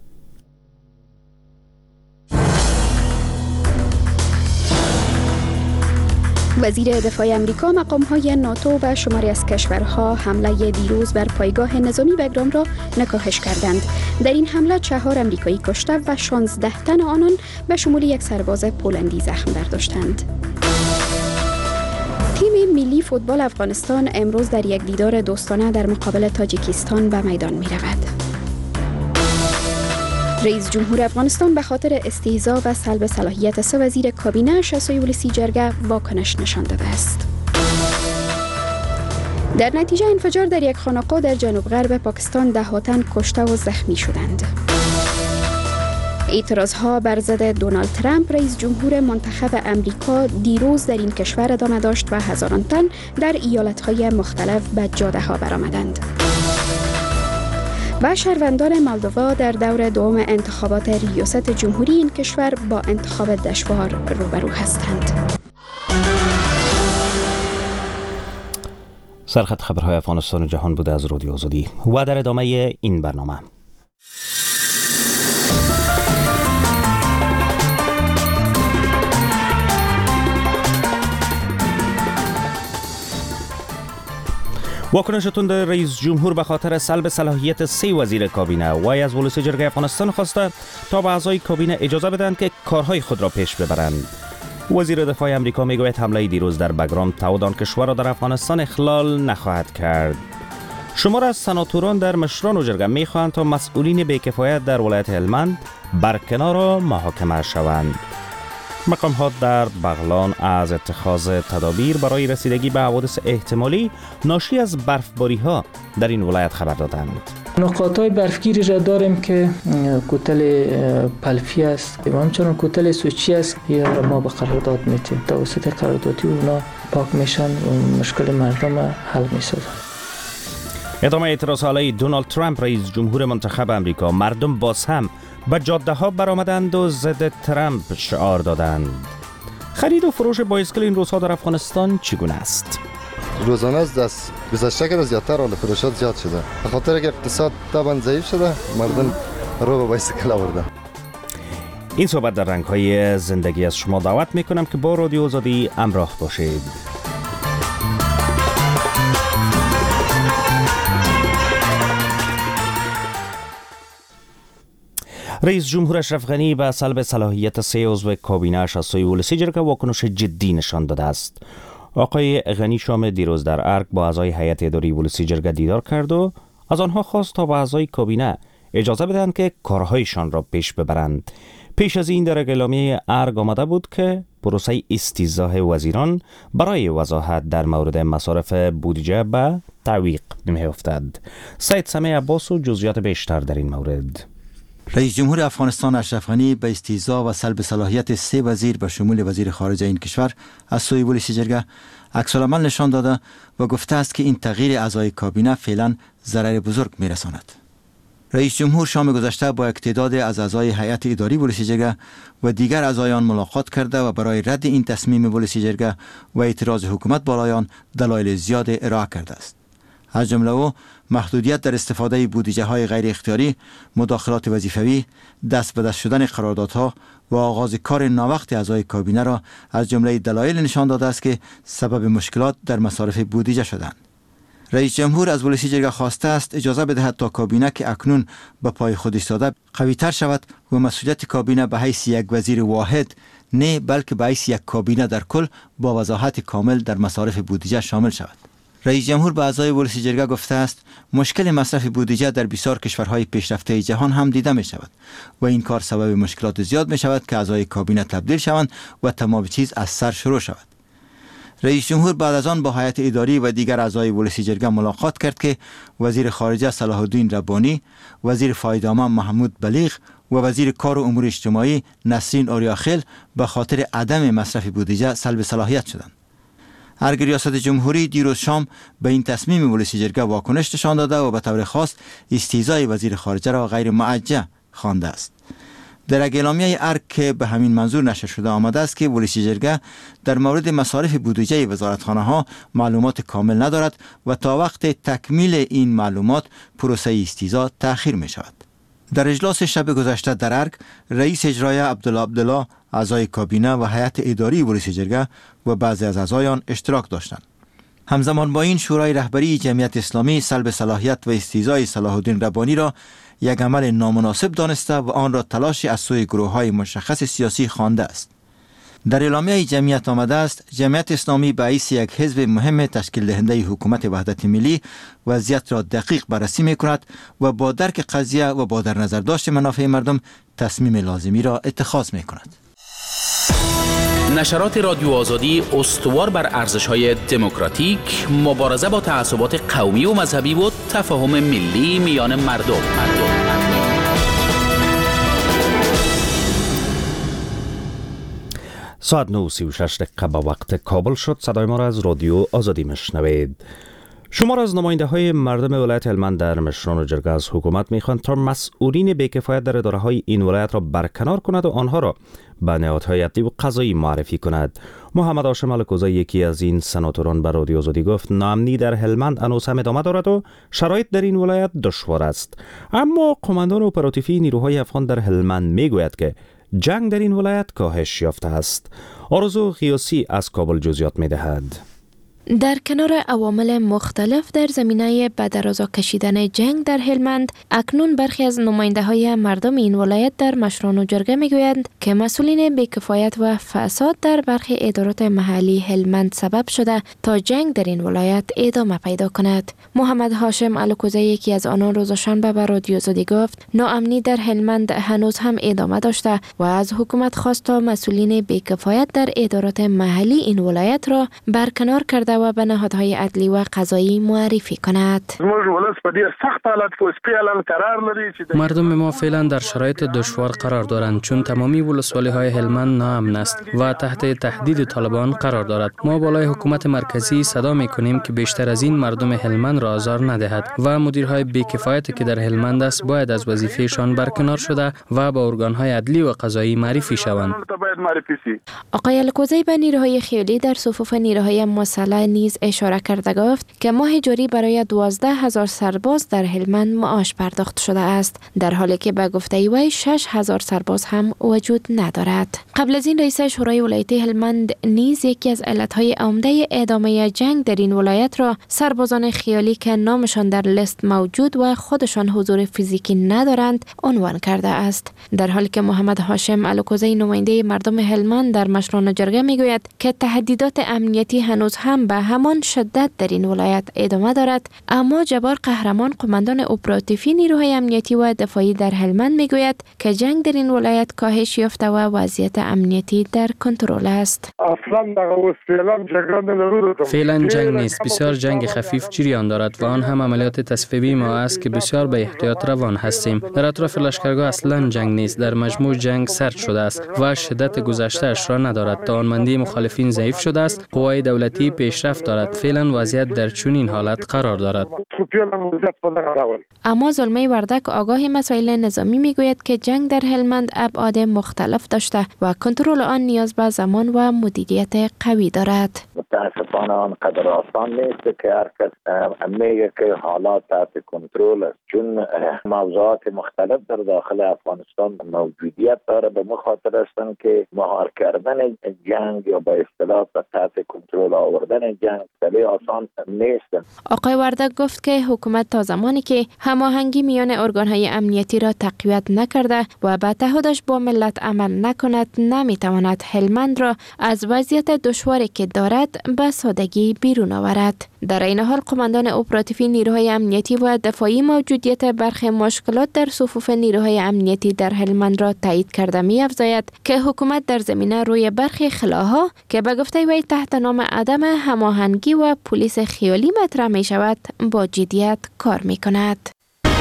B: وزیر دفاع امریکا مقام‌های ناتو و شماری از کشورها حمله دیروز بر پایگاه نظامی بگرام را نکاهش کردند. در این حمله چهار امریکایی کشته و شانزده تن آنان به شمول یک سرباز پولندی زخم برداشتند. تیم ملی فوتبال افغانستان امروز در یک دیدار دوستانه در مقابل تاجیکستان به میدان می رود. رئیس جمهور افغانستان به خاطر استهزا و سلب صلاحیت سه وزیر کابینه شصت ولسی جرگه واکنش نشان داده است. در نتیجه انفجار در یک خانقاه در جنوب غرب پاکستان ده ها تن کشته و زخمی شدند. اعتراضها بر ضد دونالد ترامپ رئیس جمهور منتخب امریکا دیروز در این کشور ادامه داشت و هزاران تن در ایالت‌های مختلف به جاده‌ها برآمدند. و شهروندان مولدووا در دور دوم انتخابات ریاست جمهوری این کشور با انتخاب دشوار روبرو هستند.
A: سرخط خبرهای افغانستان و جهان بوده از رادیو آزادی و در ادامه این برنامه. واکنش تند رئیس جمهور به خاطر سلب صلاحیت سه وزیر کابینه و از ولسی جرگه افغانستان خواسته تا به اعضای کابینه اجازه بدهند که کارهای خود را پیش ببرند. وزیر دفاع امریکا میگوید حمله دیروز در بگرام تعهد آن کشور را در افغانستان اخلال نخواهد کرد. شمار از سناتوران در مشران و جرگه میخواهند تا مسئولین بی‌کفایت در ولایت هلمند برکنار و محاکمه شوند. مقام ها در بغلان از اتخاذ تدابیر برای رسیدگی به حوادث احتمالی ناشی از برفباری ها در این ولایت خبر دادند.
L: نقاط های برفگیری را داریم که کوتل پلفی است و همچنان کوتل سوچی است. یا ما به قرارداد میتیم توسط قراردادی اونا پاک میشن و مشکل مردم حل میسازن.
A: ادامه اعتراض علیه دونالد ترامپ رئیس جمهور منتخب امریکا. مردم باز هم به جاده ها برآمدند و ضد ترامپ شعار دادند. خرید و فروش بایسکل این روزها در افغانستان چگونه است؟
M: روزانه از دست گذشته که زیادتر حال فروشات زیاد شده. به خاطر که اقتصاد طبعا ضعیف شده، مردم رو به بایسکل آوردن.
A: این صحبت در رنگ‌های زندگی از شما دعوت میکنم که با رادیو آزادی همراه باشید. رئیس جمهور اشرف غنی به سلب صلاحیت سه عضو کابینه شصت ولسی جرگه واکنش جدی نشان داده است. آقای غنی شام دیروز در ارگ با اعضای هیئت اداری ولسی جرگه دیدار کرد و از آنها خواست تا به اعضای کابینه اجازه بدهند که کارهایشان را پیش ببرند. پیش از این در اعلامیه ارگ آمده بود که پروسه استیضاح وزیران برای وضاحت در مورد مصارف بودجه به تعویق می‌افتد. سید سمیع عباس و جزئیات بیشتر در این مورد.
N: رئیس جمهور افغانستان اشرف غنی به استیضاح و سلب صلاحیت سه وزیر به شمول وزیر خارجه این کشور از سوی ولسی جرگه عکس‌العمل نشان داده و گفته است که این تغییر اعضای کابینه فعلا ضرر بزرگ می‌رساند. رئیس جمهور شام گذشته با یک تعداد از اعضای هیئت اداری ولسی جرگه و دیگر اعضای آن ملاقات کرده و برای رد این تصمیم ولسی جرگه و اعتراض حکومت بالای آن دلایل زیاد ارائه کرده است. از جمله او محدودیت در استفاده بودجه های غیر اختیاری، مداخلات وظیفوی، دست به دست شدن قراردادها و آغاز کار ناوقت اعضای کابینه را از جمله دلایل نشان داده است که سبب مشکلات در مصارف بودجه شدند. رئیس جمهور از ولسی جرگه خواسته است اجازه بدهد تا کابینه که اکنون به پای خود ایستاده قوی‌تر شود و مسئولیت کابینه به حیث یک وزیر واحد نه بلکه به حیث یک کابینه در کل با وضاحت کامل در مصارف بودجه شامل شود. رئیس جمهور به اعضای ولسی جرگه گفته است مشکل مصرف بودجه در بسیار کشورهای پیشرفته جهان هم دیده می شود و این کار سبب مشکلات زیاد می شود که اعضای کابینه تبدیل شوند و تمام چیز از سر شروع شود. رئیس جمهور بعد از آن با هیئت اداری و دیگر اعضای ولسی جرگه ملاقات کرد که وزیر خارجه صلاح الدین ربانی، وزیر فایدامه محمود بلیغ و وزیر کار و امور اجتماعی نسرین اوریاخیل به خاطر عدم مصرف بودجه سلب صلاحیت شدند. ارگ ریاست جمهوری دیروز شام به این تصمیم ولسی جرگه واکنش نشان داده و به طور خاص استیضای وزیر خارجه را غیر معجه خوانده است. در اعلامیه ارگ که به همین منظور نشر شده آمده است که ولسی جرگه در مورد مصارف بودجه وزارتخانه ها معلومات کامل ندارد و تا وقت تکمیل این معلومات پروسه استیضا تأخیر می شود. در اجلاس شب گذشته در ارگ، رئیس اجرایی عبدالله عبدالله، اعضای کابینه و هیئت اداری ولسی جرگه و بعضی از اعضایان اشتراک داشتند. همزمان با این شورای رهبری جمعیت اسلامی سلب صلاحیت و استیضای صلاح الدین ربانی را یک عمل نامناسب دانسته و آن را تلاشی از سوی گروه‌های مشخص سیاسی خوانده است. در اعلامیه جمعیت آمده است جمعیت اسلامی به حیث یک حزب مهم تشکیل دهنده حکومت وحدت ملی وضعیت را دقیق بررسی می‌کند و با درک قضیه و با در نظر داشت منافع مردم تصمیم لازمی را اتخاذ می‌کند.
O: نشرات رادیو آزادی استوار بر ارزش‌های دموکراتیک، مبارزه با تعصبات قومی و مذهبی و تفاهم ملی میان مردم. مردم.
A: ساعت نه و سی و شش دقیقه به وقت کابل شد. صدای ما را از رادیو آزادی میشنوید. شمار از نماینده های مردم ولایت هلمند در مشران و جرگه از حکومت میخواند تا مسئولین بی‌کفایت در اداره های این ولایت را برکنار کند و آنها را به نهادهای عدلی و قضایی معرفی کند. محمد هاشم الکوزی یکی از این سناتوران به رادیو آزادی گفت ناامنی در هلمند هنوز هم ادامه دارد و شرایط در این ولایت دشوار است. اما قماندان اپراتیوی نیروهای افغان در هلمند میگوید که جنگ در این ولایت کاهش یافته است. آرزو قیاسی از کابل جزئیات میدهد.
P: در کنار عوامل مختلف در زمینه به درازا کشیدن جنگ در هلمند، اکنون برخی از نماینده های مردم این ولایت در مشران و جرگه میگویند که مسئولین بی‌کفایت و فساد در برخی ادارات محلی هلمند سبب شده تا جنگ در این ولایت ادامه پیدا کند. محمد هاشم الکوزی یکی از آنان روز شنبه به رادیو آزادی گفت ناامنی در هلمند هنوز هم ادامه داشته و از حکومت خواست تا مسئولین بی‌کفایت در ادارات محلی این ولایت را برکنار کرده و به نهادهای عدلی و قضایی معرفی کند.
Q: مردم ما فعلا در شرایط دشوار قرار دارند چون تمامی ولسوالی های هلمند ناامن است و تحت تهدید طالبان قرار دارد. ما بالای حکومت مرکزی صدا میکنیم که بیشتر از این مردم هلمند را آزار ندهد و مدیرهای بی‌کفایتی که در هلمند است باید از وظیفهشان برکنار شده و با ارگانهای عدلی و قضایی معرفی شوند.
P: آقای الکوزی به نیروهای خیالی در صفوف نیروهای مسلح نیز اشاره کرده گفت که ماه جاری برای دوازده هزار سرباز در هلمند معاش پرداخت شده است، در حالی که به گفته وی شش هزار سرباز هم وجود ندارد. قبل از این رئیس شورای ولایتی هلمند نیز یکی از علتهای عمده ادامه جنگ در این ولایت را سربازان خیالی که نامشان در لیست موجود و خودشان حضور فیزیکی ندارند عنوان کرده است، در حالی که محمد هاشم الکوزی نماینده مردم هلمند در مشران و جرگه میگوید که تهدیدات امنیتی هنوز هم به همان شدت در این ولایت ادامه دارد. اما جبار قهرمان قماندان اپراتیوی نیروهای امنیتی و دفاعی در هلمند میگوید که جنگ در این ولایت کاهش یافته و وضعیت امنیتی در کنترل است.
Q: فعلا جنگ نیست، بسیار جنگ خفیف جریان دارد و آن هم عملیات تصفیه‌ای ما است که بسیار به احتیاط روان هستیم. در اطراف لشکرگاه اصلا جنگ نیست، در مجموع جنگ سرد شده است و شدت گذشته اش را ندارد. توانمندی مخالفین ضعیف شده است، قوای دولتی پیشرفت دارد. فعلا وضعیت در چنین حالت قرار دارد.
P: اما زلمه وردک آگاه مسائل نظامی میگوید که جنگ در هلمند ابعاد مختلف داشته و کنترل آن نیاز به زمان و مدیریت قوی دارد.
R: متاسفانه آنقدر آسان نیست که هر کس میگه که حالات تحت کنترل است، چون موضوعات مختلف در داخل افغانستان موجودیت داره. به مخاطر هستند که مهار کردن جنگ یا به اصطلاح تحت کنترل آوردن جنگ خیلی آسان نیست.
P: آقای وردک گفت که حکومت تا زمانی که هماهنگی میان ارگان‌های امنیتی را تقویت نکرده و به تعهدش با ملت عمل نکند نمیتواند هلمند را از وضعیت دشواری که دارد به سادگی بیرون آورد. در این حال قماندان اپراتیوی نیروهای امنیتی و دفاعی موجودیت برخی مشکلات در صفوف نیروهای امنیتی در هلمند را تایید کرده می‌افزاید که حکومت در زمینه روی برخی خلاها که به گفته وی تحت نام عدم هماهنگی و پلیس خیالی مطرح می شود با جدیت کار می کند.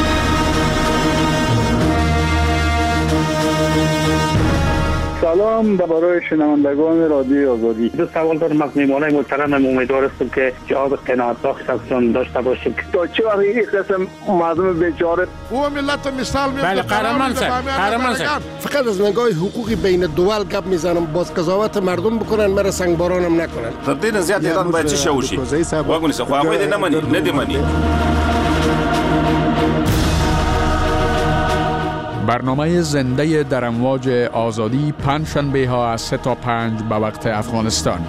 J: سلام درباره شنوندگان رادیو آزادی.
S: دو سوال دارم از میهمانان محترم. امیدوار هستم که جواب قناعت بخشتون داشته باشیم.
J: تا چه وقت این قسم مردم بیچاره
T: او ملت مثال میاد.
S: بله قهرمان سر قهرمان سر
T: فقط از نگاه حقوقی بین دول گپ میزنم. باز قضاوت مردم بکنن، مرا سنگبارانم نکنن.
U: تدین زیاد ایران باید چه شوشی واگونی سه خواهی ده نمانی ندیمانی.
V: برنامه زنده در امواج آزادی پنجشنبه ها از سه تا پنج به وقت افغانستان.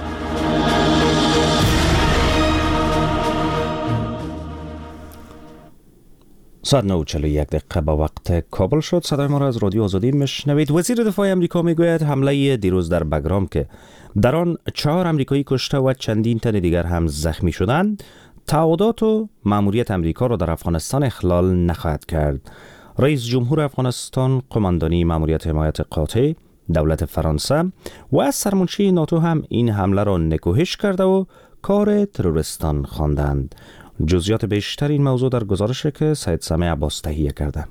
A: ساعت نه و چهل و یک دقیقه به وقت کابل شد. صدای ما را از رادیو آزادی میشنوید. وزیر دفاع امریکا میگوید حمله دیروز در بگرام که در آن چهار امریکایی کشته و چندین تن دیگر هم زخمی شدند، تعهدات و مأموریت امریکا را در افغانستان اخلال نخواهد کرد. رئیس جمهور افغانستان قماندانی مأموریت حمایت قاطع دولت فرانسه و سرمنشی ناتو هم این حمله را نکوهش کرده و کار تروریستان خواندند. جزئیات بیشتر این موضوع در گزارشی که سید سامع عباس تهیه کرده.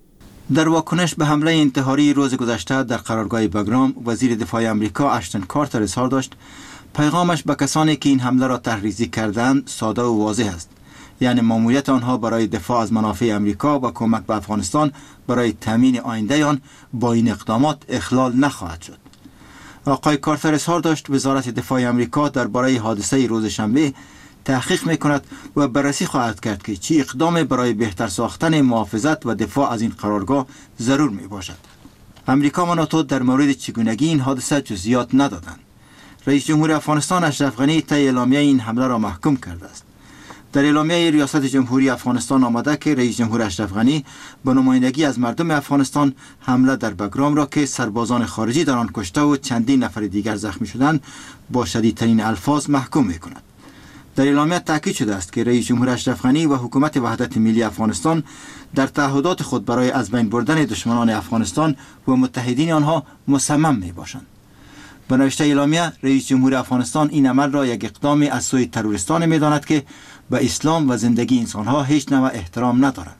N: در واکنش به حمله انتحاری روز گذشته در قرارگاه بگرام، وزیر دفاع امریکا اشتن کارتر اظهار داشت پیغامش به کسانی که این حمله را تحریزی کردند ساده و واضح است، یعنی مأموریت آنها برای دفاع از منافع امریکا و کمک به افغانستان برای تامین آینده آن با این اقدامات اخلال نخواهد شد. آقای کارتر اظهار داشت وزارت دفاع امریکا درباره حادثه روز شنبه تحقیق میکند و بررسی خواهد کرد که چه اقدام برای بهتر ساختن محافظت و دفاع از این قرارگاه ضرور می باشد. امریکا و ناتو در مورد چگونگی این حادثه جزئیات ندادند. رئیس جمهور افغانستان اشرف غنی طی اعلامیه این حمله را محکوم کرده است. در اعلامیه ریاست جمهوری افغانستان آمده که رئیس جمهور اشرف غنی به نمایندگی از مردم افغانستان حمله در بگرام را که سربازان خارجی در آن کشته و چندین نفر دیگر زخمی شدند با شدیدترین الفاظ محکوم می‌کند. در اعلامیه تاکید شده است که رئیس جمهور اشرف غنی و حکومت وحدت ملی افغانستان در تعهدات خود برای از بین بردن دشمنان افغانستان و متحدین آنها مصمم میباشند. به نوشته اعلامیه، رئیس جمهور افغانستان این عمل را یک اقدام از سوی تروریستان می‌داند که به اسلام و زندگی انسانها هیچ نوع احترام ندارد.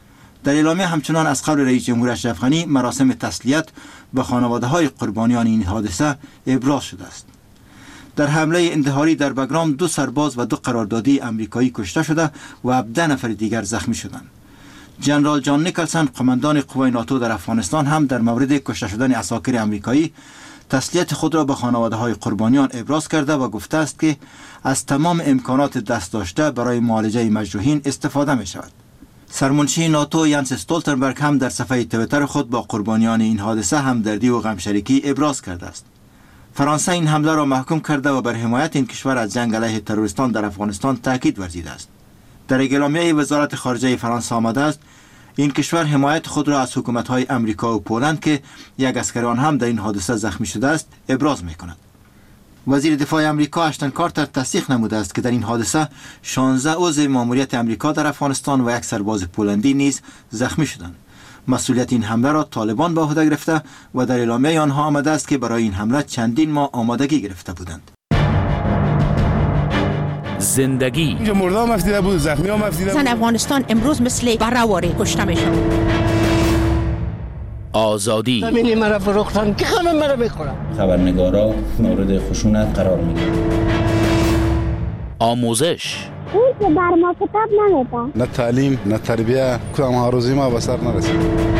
N: در اعلامیه همچنان از قبل رئیس جمهور اشرف غنی مراسم تسلیت به خانواده‌های قربانیان این حادثه ابراز شده است. در حمله انتحاری در بگرام دو سرباز و دو قراردادی امریکایی کشته شده و هفده نفر دیگر زخمی شدند. جنرال جان نیکلسن قماندان قوای ناتو در افغانستان هم در مورد کشته شدن عساکر امریکایی تسلیت خود را به خانواده‌های قربانیان ابراز کرده و گفته است که از تمام امکانات دست داشته برای معالجه مجروحین استفاده می شود. سرمنشی ناتو یانس استولتنبرگ هم در صفحه توییتر خود با قربانیان این حادثه همدردی و غمشریکی ابراز کرده است. فرانسه این حمله را محکوم کرده و بر حمایت این کشور از جنگ علیه تروریستان در افغانستان تاکید ورزیده است. در اعلامیه وزارت خارجه فرانسه آمده است این کشور حمایت خود را از حکومت‌های امریکا و پولند که یک اسکر آن هم در این حادثه زخمی شده است ابراز می‌کند. وزیر دفاع امریکا اشتن کارتر تصدیق نموده است که در این حادثه شانزده عضو مأموریت امریکا در افغانستان و یک سرباز پولندی نیز زخمی شدند. مسئولیت این حمله را طالبان به عهده گرفته و در اعلامیه آنها آمده است که برای این حمله چندین ماه آمادگی گرفته بودند.
O: زندگی
T: اینجا مرده هم افتیده بود، زخمی هم افتیده بود.
W: زن افغانستان امروز مثل برآوری کشته میشن.
O: آزادی
W: زمین مرا فروختن که خانم مرا میخورن.
X: خبرنگارا مورد خشونت قرار میگیرن.
O: آموزش
Y: اون که بر ما کتاب نمیده.
T: نه تعلیم نه تربیه کدام هاروزی ما به سر نرسید.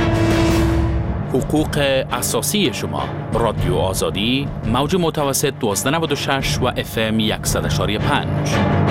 O: حقوق اساسی شما. رادیو آزادی موج متوسط دوازده نود و شش و اف ام صد و یک و پنج.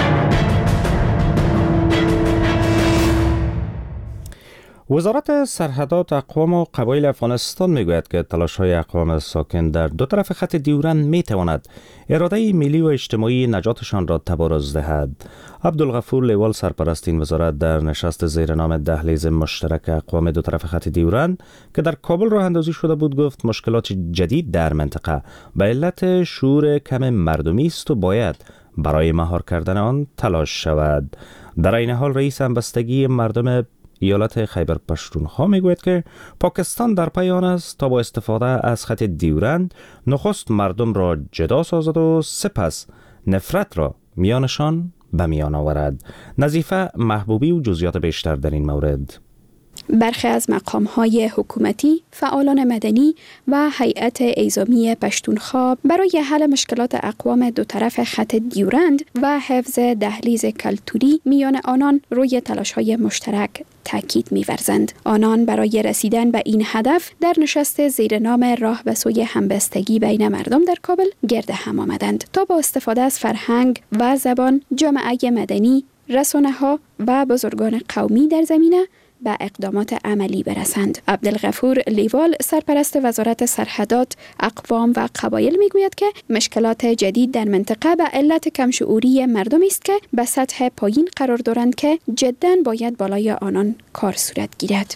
A: وزارت سرحدات اقوام و قبایل افغانستان میگوید که تلاش‌های اقوام ساکن در دو طرف خط دیورند میتواند اراده ملی و اجتماعی نجاتشان را تبارز دهد. عبدالغفور لیوال سرپرست این وزارت در نشست زیر نام دهلیز مشترک اقوام دو طرف خط دیورند که در کابل راه اندازی شده بود گفت مشکلات جدید در منطقه به علت شعور کم مردمی است و باید برای مهار کردن آن تلاش شود. در این حال رئیس همبستگی مردم ایالت خیبر پشتونخوا میگوید که پاکستان در پی آن است تا با استفاده از خط دیورند نخست مردم را جدا سازد و سپس نفرت را میانشان به میان آورد. نظیفه محبوبی و جزئیات بیشتر در این مورد.
B: برخی از مقام‌های حکومتی، فعالان مدنی و هیئت اعزامی پشتونخوا برای حل مشکلات اقوام دو طرف خط دیورند و حفظ دهلیز کلتوری میان آنان روی تلاش‌های مشترک تاکید می‌ورزند. آنان برای رسیدن به این هدف در نشست زیر نام راه به سوی همبستگی بین مردم در کابل گرد هم آمدند تا با استفاده از فرهنگ و زبان، جامعه مدنی، رسانه‌ها و بزرگان قومی در زمینه به اقدامات عملی برسند. عبدالغفور لیوال، سرپرست وزارت سرحدات، اقوام و قبایل میگوید که مشکلات جدید در منطقه به علت کمشعوری مردم است که به سطح پایین قرار دارند که جداً باید بالای آنان کار صورت گیرد.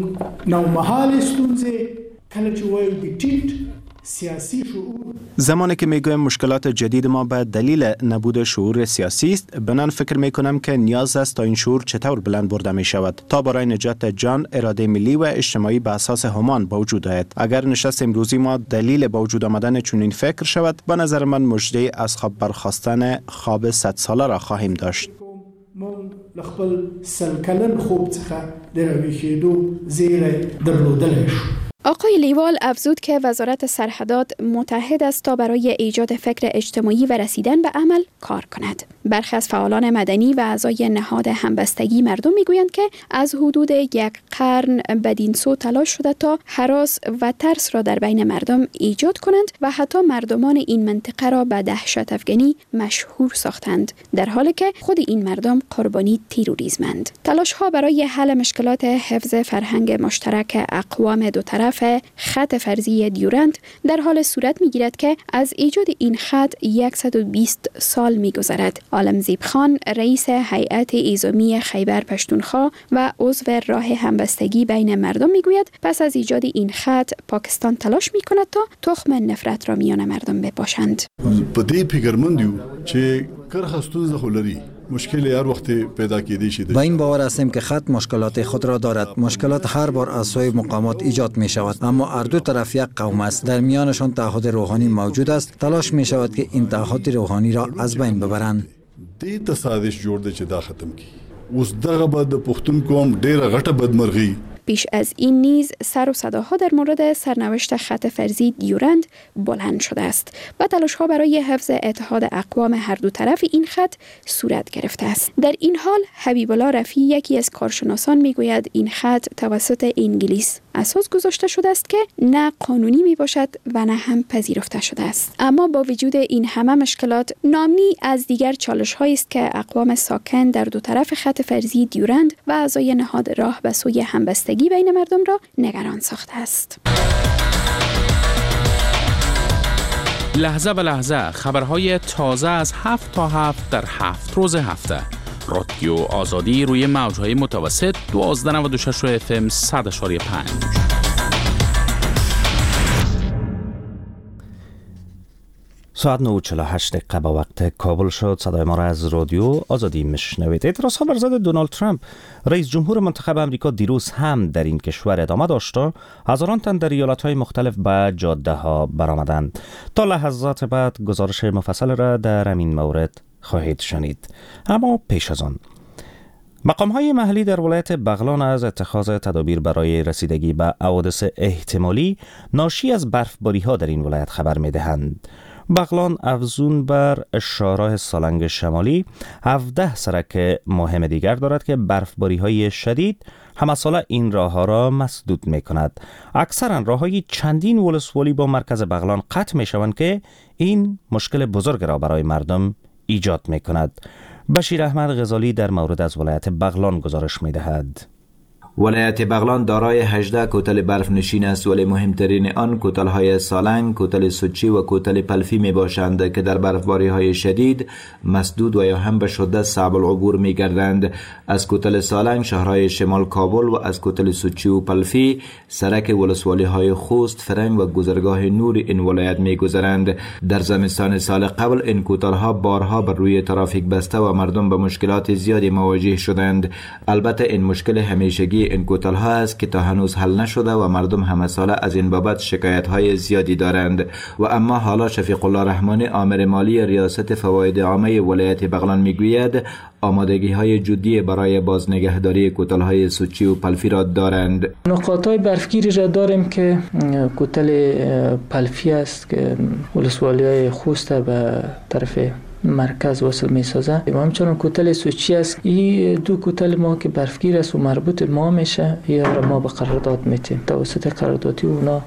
C: زمانی که میگویم مشکلات جدید ما به دلیل نبود شعور سیاسی است، بنان فکر میکنم که نیاز است تا این شعور چطور بلند برده می شود تا برای نجات جان، اراده ملی و اجتماعی به اساس همان با وجود آید. اگر نشست امروزی ما دلیل با وجود آمدن چنین فکر شود، به نظر من مژده از خواب برخاستن خواب صد ساله را خواهیم داشت.
B: آقای لیوال افزود که وزارت سرحدات متحد است تا برای ایجاد فکر اجتماعی و رسیدن به عمل کار کند. برخی از فعالان مدنی و اعضای نهاد همبستگی مردم میگویند که از حدود یک قرن بدین سو تلاش شده تا هراس و ترس را در بین مردم ایجاد کنند و حتی مردمان این منطقه را به دهشت افغانی مشهور ساختند، در حالی که خود این مردم قربانی تروریسمند. تلاش ها برای حل مشکلات حفظ فرهنگ مشترک اقوام دو طرف خط فرضی دیورند در حال صورت میگیرد که از ایجاد این خط صد و بیست سال میگذرد. عالمزیب خان، رئیس هیئت اعزامی خیبر پشتونخوا و عضو راه همبستگی بین مردم میگوید پس از ایجاد این خط پاکستان تلاش میکند تا تخم نفرت را میان مردم بپاشند.
E: په دې فکرمند یو چې کرخه ستونزه خو لري مشکل هر وخت پیدا کیدی شي.
F: با این باور هستیم که خط مشکلات خود را دارد. مشکلات هر بار از سوی مقامات ایجاد می شود، اما هر دو طرف یک قوم است. در میانشان تعهد روحانی موجود است. تلاش می شود که این تعهد روحانی را از بین ببرند.
E: دې تصادف جوړ دی چې دا ختم کی. اوس دغه به د پښتون قوم ډیره غټه بدمرغي.
B: پیش از این نیز سر و صداها در مورد سرنوشت خط فرضی دیورند بلند شده است و تلاش‌ها برای حفظ اتحاد اقوام هر دو طرف این خط صورت گرفته است. در این حال حبیب الله رفیع، یکی از کارشناسان، میگوید این خط توسط انگلیس اساس گذاشته شده است که نه قانونی می باشد و نه هم پذیرفته شده است. اما با وجود این همه مشکلات، نامنی از دیگر چالش‌هایی است که اقوام ساکن در دو طرف خط فرضی دیورند و اعضای نهاد راه به سوی همبستگی بین مردم را نگران ساخته است.
O: لحظه به لحظه خبرهای تازه از هفت تا هفت در هفت روز هفته. رادیو آزادی روی موجهای متوسط دوازده و نود و شش اف ام صد اشاری پنج.
A: ساعت نه و چهل و هشت دقیقه به وقت کابل شد. صدای ما را از رادیو آزادی میشنوید. اعتراضها بر ضد دونالد ترامپ رئیس جمهور منتخب آمریکا دیروز هم در این کشور ادامه داشت و هزاران تن در ایالت‌های مختلف به جاده ها برآمدند. تا لحظات بعد گزارش مفصل را در این مورد خواهید شنید. اما پیش از آن، مقام‌های محلی در ولایت بغلان از اتخاذ تدابیر برای رسیدگی به حوادث احتمالی ناشی از برفباری‌ها در این ولایت خبر می‌دهند. بغلان افزون بر شاهراه سالنگ شمالی هفده سرک مهم دیگر دارد که برفباری‌های شدید همه ساله این راه‌ها را مسدود می‌کند. اکثراً راه‌های چندین ولسوالی با مرکز بغلان قطع می‌شوند که این مشکل بزرگ را برای مردم ایجاد می‌کند. بشیر احمد غزالی در مورد از ولایت بغلان گزارش می‌دهد.
D: ولایت بغلان دارای هجده کوتل برف نشین است، ولی مهمترین آن کوتل های سالنگ، کوتل سوچی و کوتل پلفی می باشند که در برفباری های شدید مسدود و یا هم به شدت صعب العبور می گردند. از کوتل سالنگ شهرهای شمال کابل و از کوتل سوچی و پلفی سرک ولسوالی های خوست، فرنگ و گذرگاه نور این ولایت می گذرند. در زمستان سال قبل این کوتل ها بارها بر روی ترافیک بسته و مردم به مشکلات زیادی مواجه شدند. البته این مشکل همیشگی این کوتل ها است که تا هنوز حل نشده و مردم همه ساله از این بابت شکایت های زیادی دارند. و اما حالا شفیق الله رحمانی آمر مالی ریاست فواید عامه ولایت بغلان میگوید آمادگی های جدی برای بازنگهداری کوتل های سوچی و پلفی را دارند.
L: نقاط های برفگیری را داریم که کوتل پلفی است که ولسوالی های خوست به طرف مرکز وصل می سازه و همچنان کوتل سوچی است. این دو کوتل ما که برفگیر است و مربوط ما میشه، یا را ما به قرارداد میتیم، توسط قراردادی اونا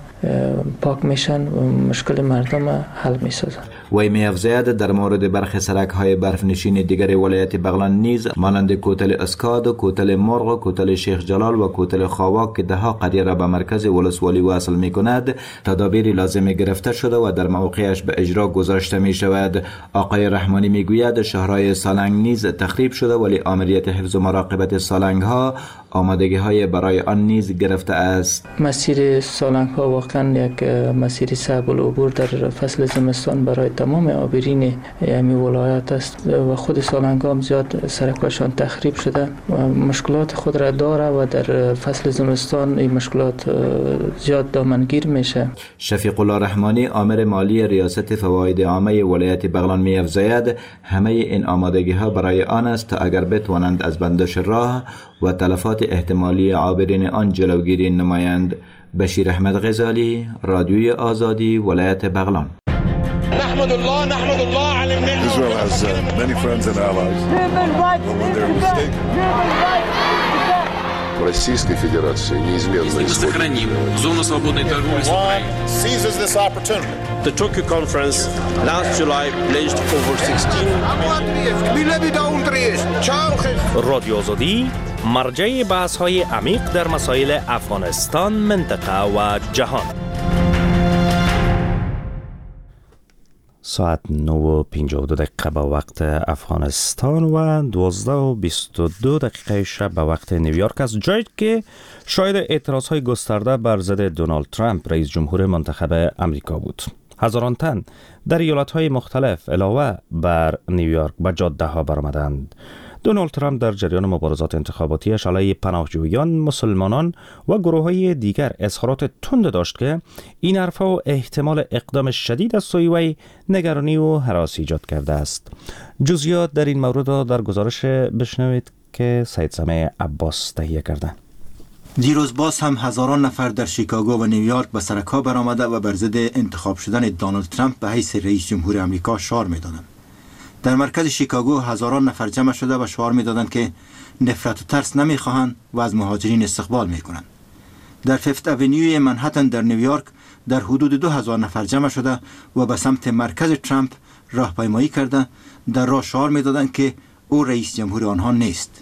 L: پاک میشن و مشکل مردم حل می سازن.
D: وی می افزاید در مورد برخی سرک های برف نشین دیگر ولایت بغلان نیز مانند کوتل اسکاد و کوتل مرغ و کوتل شیخ جلال و کوتل خواواک که دهها قریه را به مرکز ولسوالی وصل می کند تدابیر لازم گرفته شده و در موقعش به اجرا گذاشته می شود. آقای رحمانی می گوید شهرهای سالنگ نیز تخریب شده، ولی آمریت حفظ و مراقبت سالنگ ها آمادگی های برای آن نیز گرفته است.
L: مسیر سالنگ ها واقعا یک مسیر صعب العبور در فصل زمستان برای تمام عابرین امی ولایت است و خود سالنگ ها هم زیاد سرکشان تخریب شده و مشکلات خود را داره و در فصل زمستان این مشکلات زیاد دامنگیر میشه.
D: شفیق الله رحمانی آمر مالی ریاست فواید عامه ولایت بغلان می افزاید همه این آمادگی ها برای آن است تا اگر بتوانند از بندش راه و تلفات احتمالی عابرین آن جلوگیری نمایند. بشیر احمد غزالی، رادیوی آزادی، ولایت بغلان.
G: نحمد الله نحمد الله على النعمة. Israel has uh, many friends and allies. When they're mistaken. Российской Федерации неизменно
H: сохраним зону свободной торговли с Украиной.
G: Seizes this opportunity. The Tokyo conference last July pledged over sixteen.
A: رادیو آزادی مرجع بحث های عمیق در مسائل افغانستان، منطقه و جهان. ساعت نه و پنجاه و دو دقیقه به وقت افغانستان و دوازده و بیست و دو دقیقه شب به وقت نیویورک است، جایی که شاید اعتراض های گسترده بر ضد دونالد ترامپ رئیس جمهور منتخب امریکا بود. هزاران تن در ایالت های مختلف علاوه بر نیویورک به جاده ها برآمدند. دونالد ترامپ در جریان مبارزات انتخاباتیش علیه پناهجویان، مسلمانان و گروه‌های دیگر اظهارات تند داشت که این حرفها و احتمال اقدام شدید از سوی وی نگرانی و هراس ایجاد کرده است. جزئیات در این مورد را در گزارش بشنوید که سید سمیع عباس تهیه کرده.
N: دیروز باز هم هزاران نفر در شیکاگو و نیویورک به سرک‌ها برآمده و بر ضد انتخاب شدن دونالد ترامپ به حیث رئیس جمهور آمریکا شعار می‌دادند. در مرکز شیکاگو هزاران نفر جمع شده و شعار می‌دادند که نفرت و ترس نمی‌خواهند و از مهاجرین استقبال می‌کنند. در فیفت اونیوی منهتن در نیویورک در حدود دو هزار نفر جمع شده و به سمت مرکز ترامپ راهپیمایی کرده در راه شعار می‌دادند که او رئیس جمهور آنها نیست.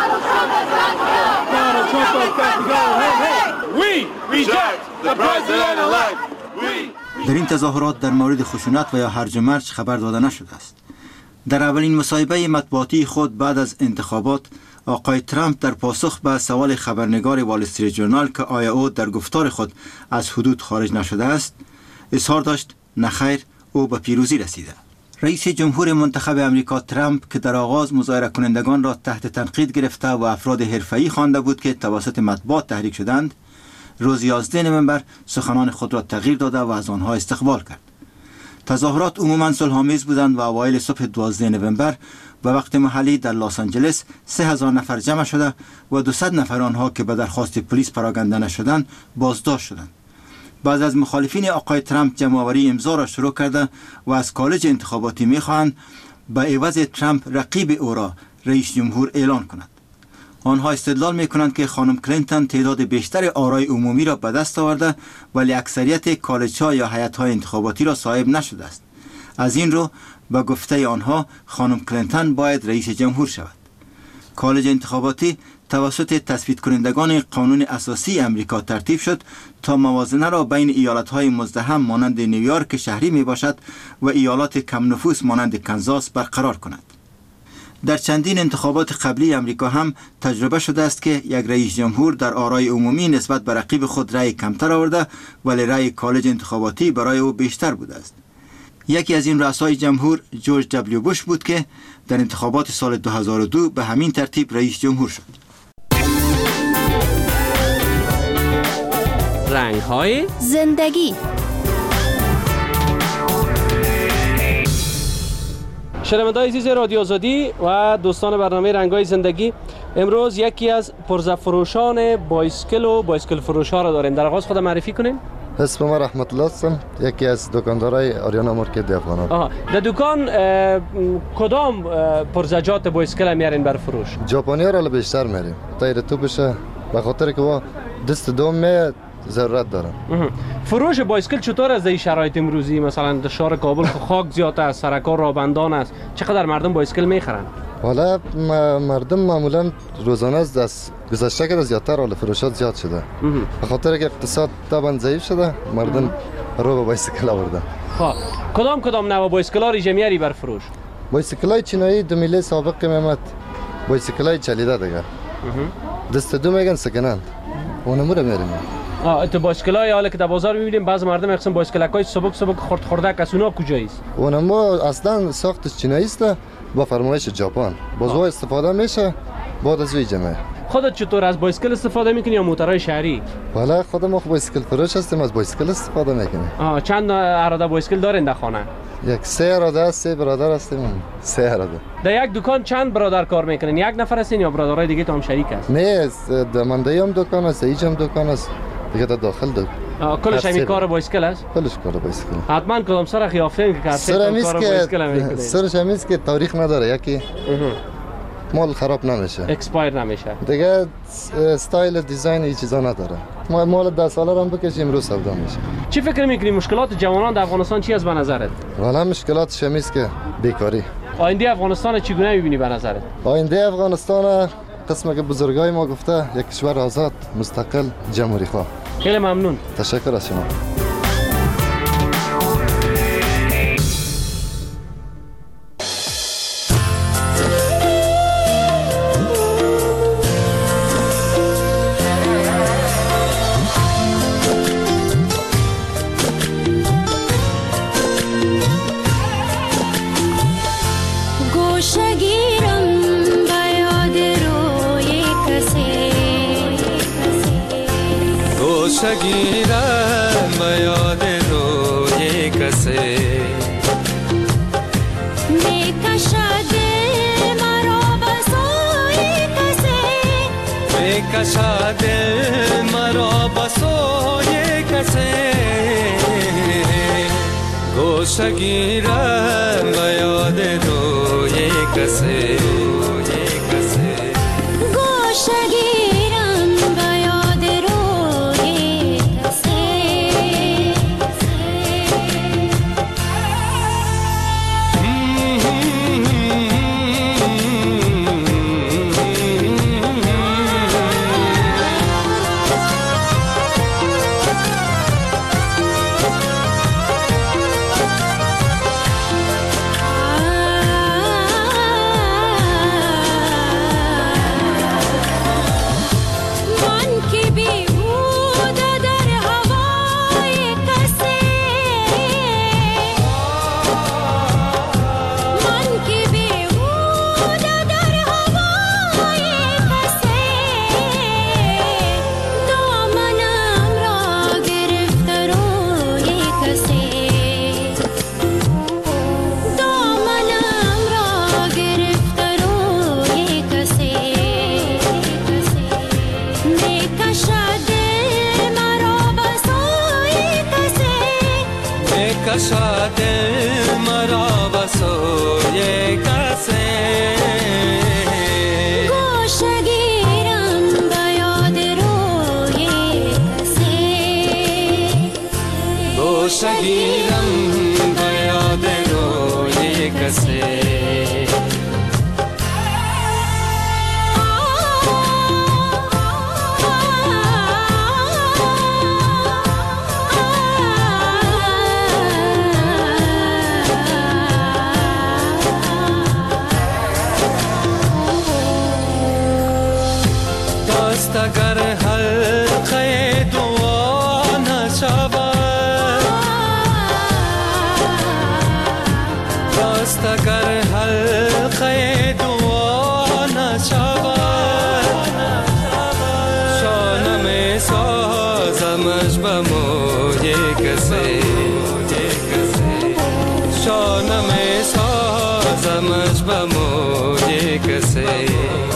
N: در این تظاهرات در مورد خشونت و یا هرج و مرج خبر داده نشده است. در اولین مصاحبه مطبوعاتی خود بعد از انتخابات، آقای ترامپ در پاسخ به سوال خبرنگار وال استریت ژورنال که آیا او در گفتار خود از حدود خارج نشده است، اظهار داشت نخیر، او به پیروزی رسیده. رئیس جمهور منتخب امریکا ترامپ که در آغاز مظاهره کنندگان را تحت تنقید گرفته و افراد حرفه‌ای خوانده بود که توسط مطبوعات تحریک شدند، روز یازده نوامبر سخنان خود را تغییر داده و از آنها استقبال کرد. تظاهرات عموماً صلح‌آمیز بودند و اوایل صبح دوازده نوامبر و وقت محلی در لس آنجلس سه هزار نفر جمع شده و دویست نفر آنها که به درخواست پلیس پراکنده نشدند بازداشت شدند. بعض از مخالفین آقای ترامپ جمع‌آوری امضا را شروع کرده و از کالج انتخاباتی می‌خواهند به عوض ترامپ رقیب او را رئیس جمهور اعلان کند. آنها استدلال می‌کنند که خانم کلینتون تعداد بیشتر آرای عمومی را به دست آورده ولی اکثریت کالج‌ها یا هیئت‌های انتخاباتی را صاحب نشده است. از این رو به گفته آنها خانم کلینتون باید رئیس جمهور شود. کالج انتخاباتی توسط تصویب کنندگان قانون اساسی امریکا ترتیب شد تا موازنه را بین ایالت‌های مزدحم مانند نیویورک شهری می باشد و ایالات کم نفوس مانند کنزاس برقرار کند. در چندین انتخابات قبلی امریکا هم تجربه شده است که یک رئیس جمهور در آرای عمومی نسبت به رقیب خود رأی کمتر آورده ولی رأی کالج انتخاباتی برای او بیشتر بوده است. یکی از این رؤسای جمهور جورج دبلیو بوش بود که در انتخابات سال دو هزار و دو به همین ترتیب رئیس جمهور شد.
I: رنگ‌های زندگی. شنونده‌های عزیز رادیو آزادی و دوستان برنامه رنگ‌های زندگی، امروز یکی از پرزفروشان بایسکل و بایسکل فروش‌ها را داریم. در آغاز خود معرفی کنیم.
K: اسم ما رحمت الله هستم، یکی از دکاندارای آریانا مارکت افغانان.
I: آها، در دکان کدام پرزجات بایسکل میارین بر فروش؟
K: ژاپنی ها را بیشتر میاریم. تایر تو بشه به خاطر که با دست دوم می ضرورت دارن.
I: فروش بایسکل چطور از این شرایط امروزی؟ مثلا در شهر کابل خاک زیاد است، سرکار رابندان است، چقدر مردم بایسکل میخرن؟
K: حالا مردم معمولا روزانه از دست گذشته که زیادتر حال فروشات زیاد شده. به خاطر که اقتصاد طبعا ضعیف شده، مردم رو به بایسکل آوردن.
I: خب کدام کدام نوع بایسکل ها ری میاری بر فروش؟
K: بایسکل های چینایی دو میله سابق میامد، بایسکل های چلیده دیگه. دست دو میگن سکنند. اونمو رو میاریم.
I: آه تو بایسکلای حالا که در بازار می‌بینیم بعضی مردم اقسام بایسکلای سبک سبک خرد خردک از اونها کجایست؟
K: اونم اصلا ساختش چینایی است، با فرمایش ژاپن. بازو استفاده میشه بعد از وی جمعه.
I: خودت چطور از بایسکل استفاده میکنی یا موتورهای شهری؟
K: والا خودم ما بایسکل فروش هستیم، از بایسکل استفاده میکنیم.
I: آه چند اراده بایسکل دارین در خانه؟
K: یک سه اراده، سه برادر هستیم. سه اراده.
I: در یک دکان چند برادر کار میکنین؟ یک نفر هستین یا برادرای دیگه تو هم شریک هست؟
K: نه، دمنده هم دکان است، ایجم دکان است. دیگه در داخل دو.
I: کلش همین کار بایسکل است؟
K: کلش کار بایسکل.
I: حتما کدام سر خیافته که
K: سر کار بایسکل میکنه. سرش همیست که تاریخ نداره، یکی مال خراب نمیشه،
I: اکسپایر نمیشه.
K: دیگه استایل دیزاین این چیزا نداره. ما مال ده ساله هم بکشیم امروز سودا میشه.
I: چی فکر میکنی مشکلات جوانان در افغانستان چی است به نظرت؟
K: والا مشکلات شمیست که بیکاری.
I: آینده افغانستان چگونه میبینی به نظرت؟
K: آینده افغانستان قسمه که بزرگای ما گفته یک کشور آزاد، مستقل، جمهوری خواه.
I: خیلی ممنون.
K: تشکر از شما.
M: شگیرم به یاد روی کسی میکشد مرا به سوی کسی میکشد مرا به سوی کسی گوشه گیرم به یاد روی کسی گوشه گیرم به یاد روی شگیرم به یاد روی کسی سازمش به موی کسی شانه می سازمش به موی کسی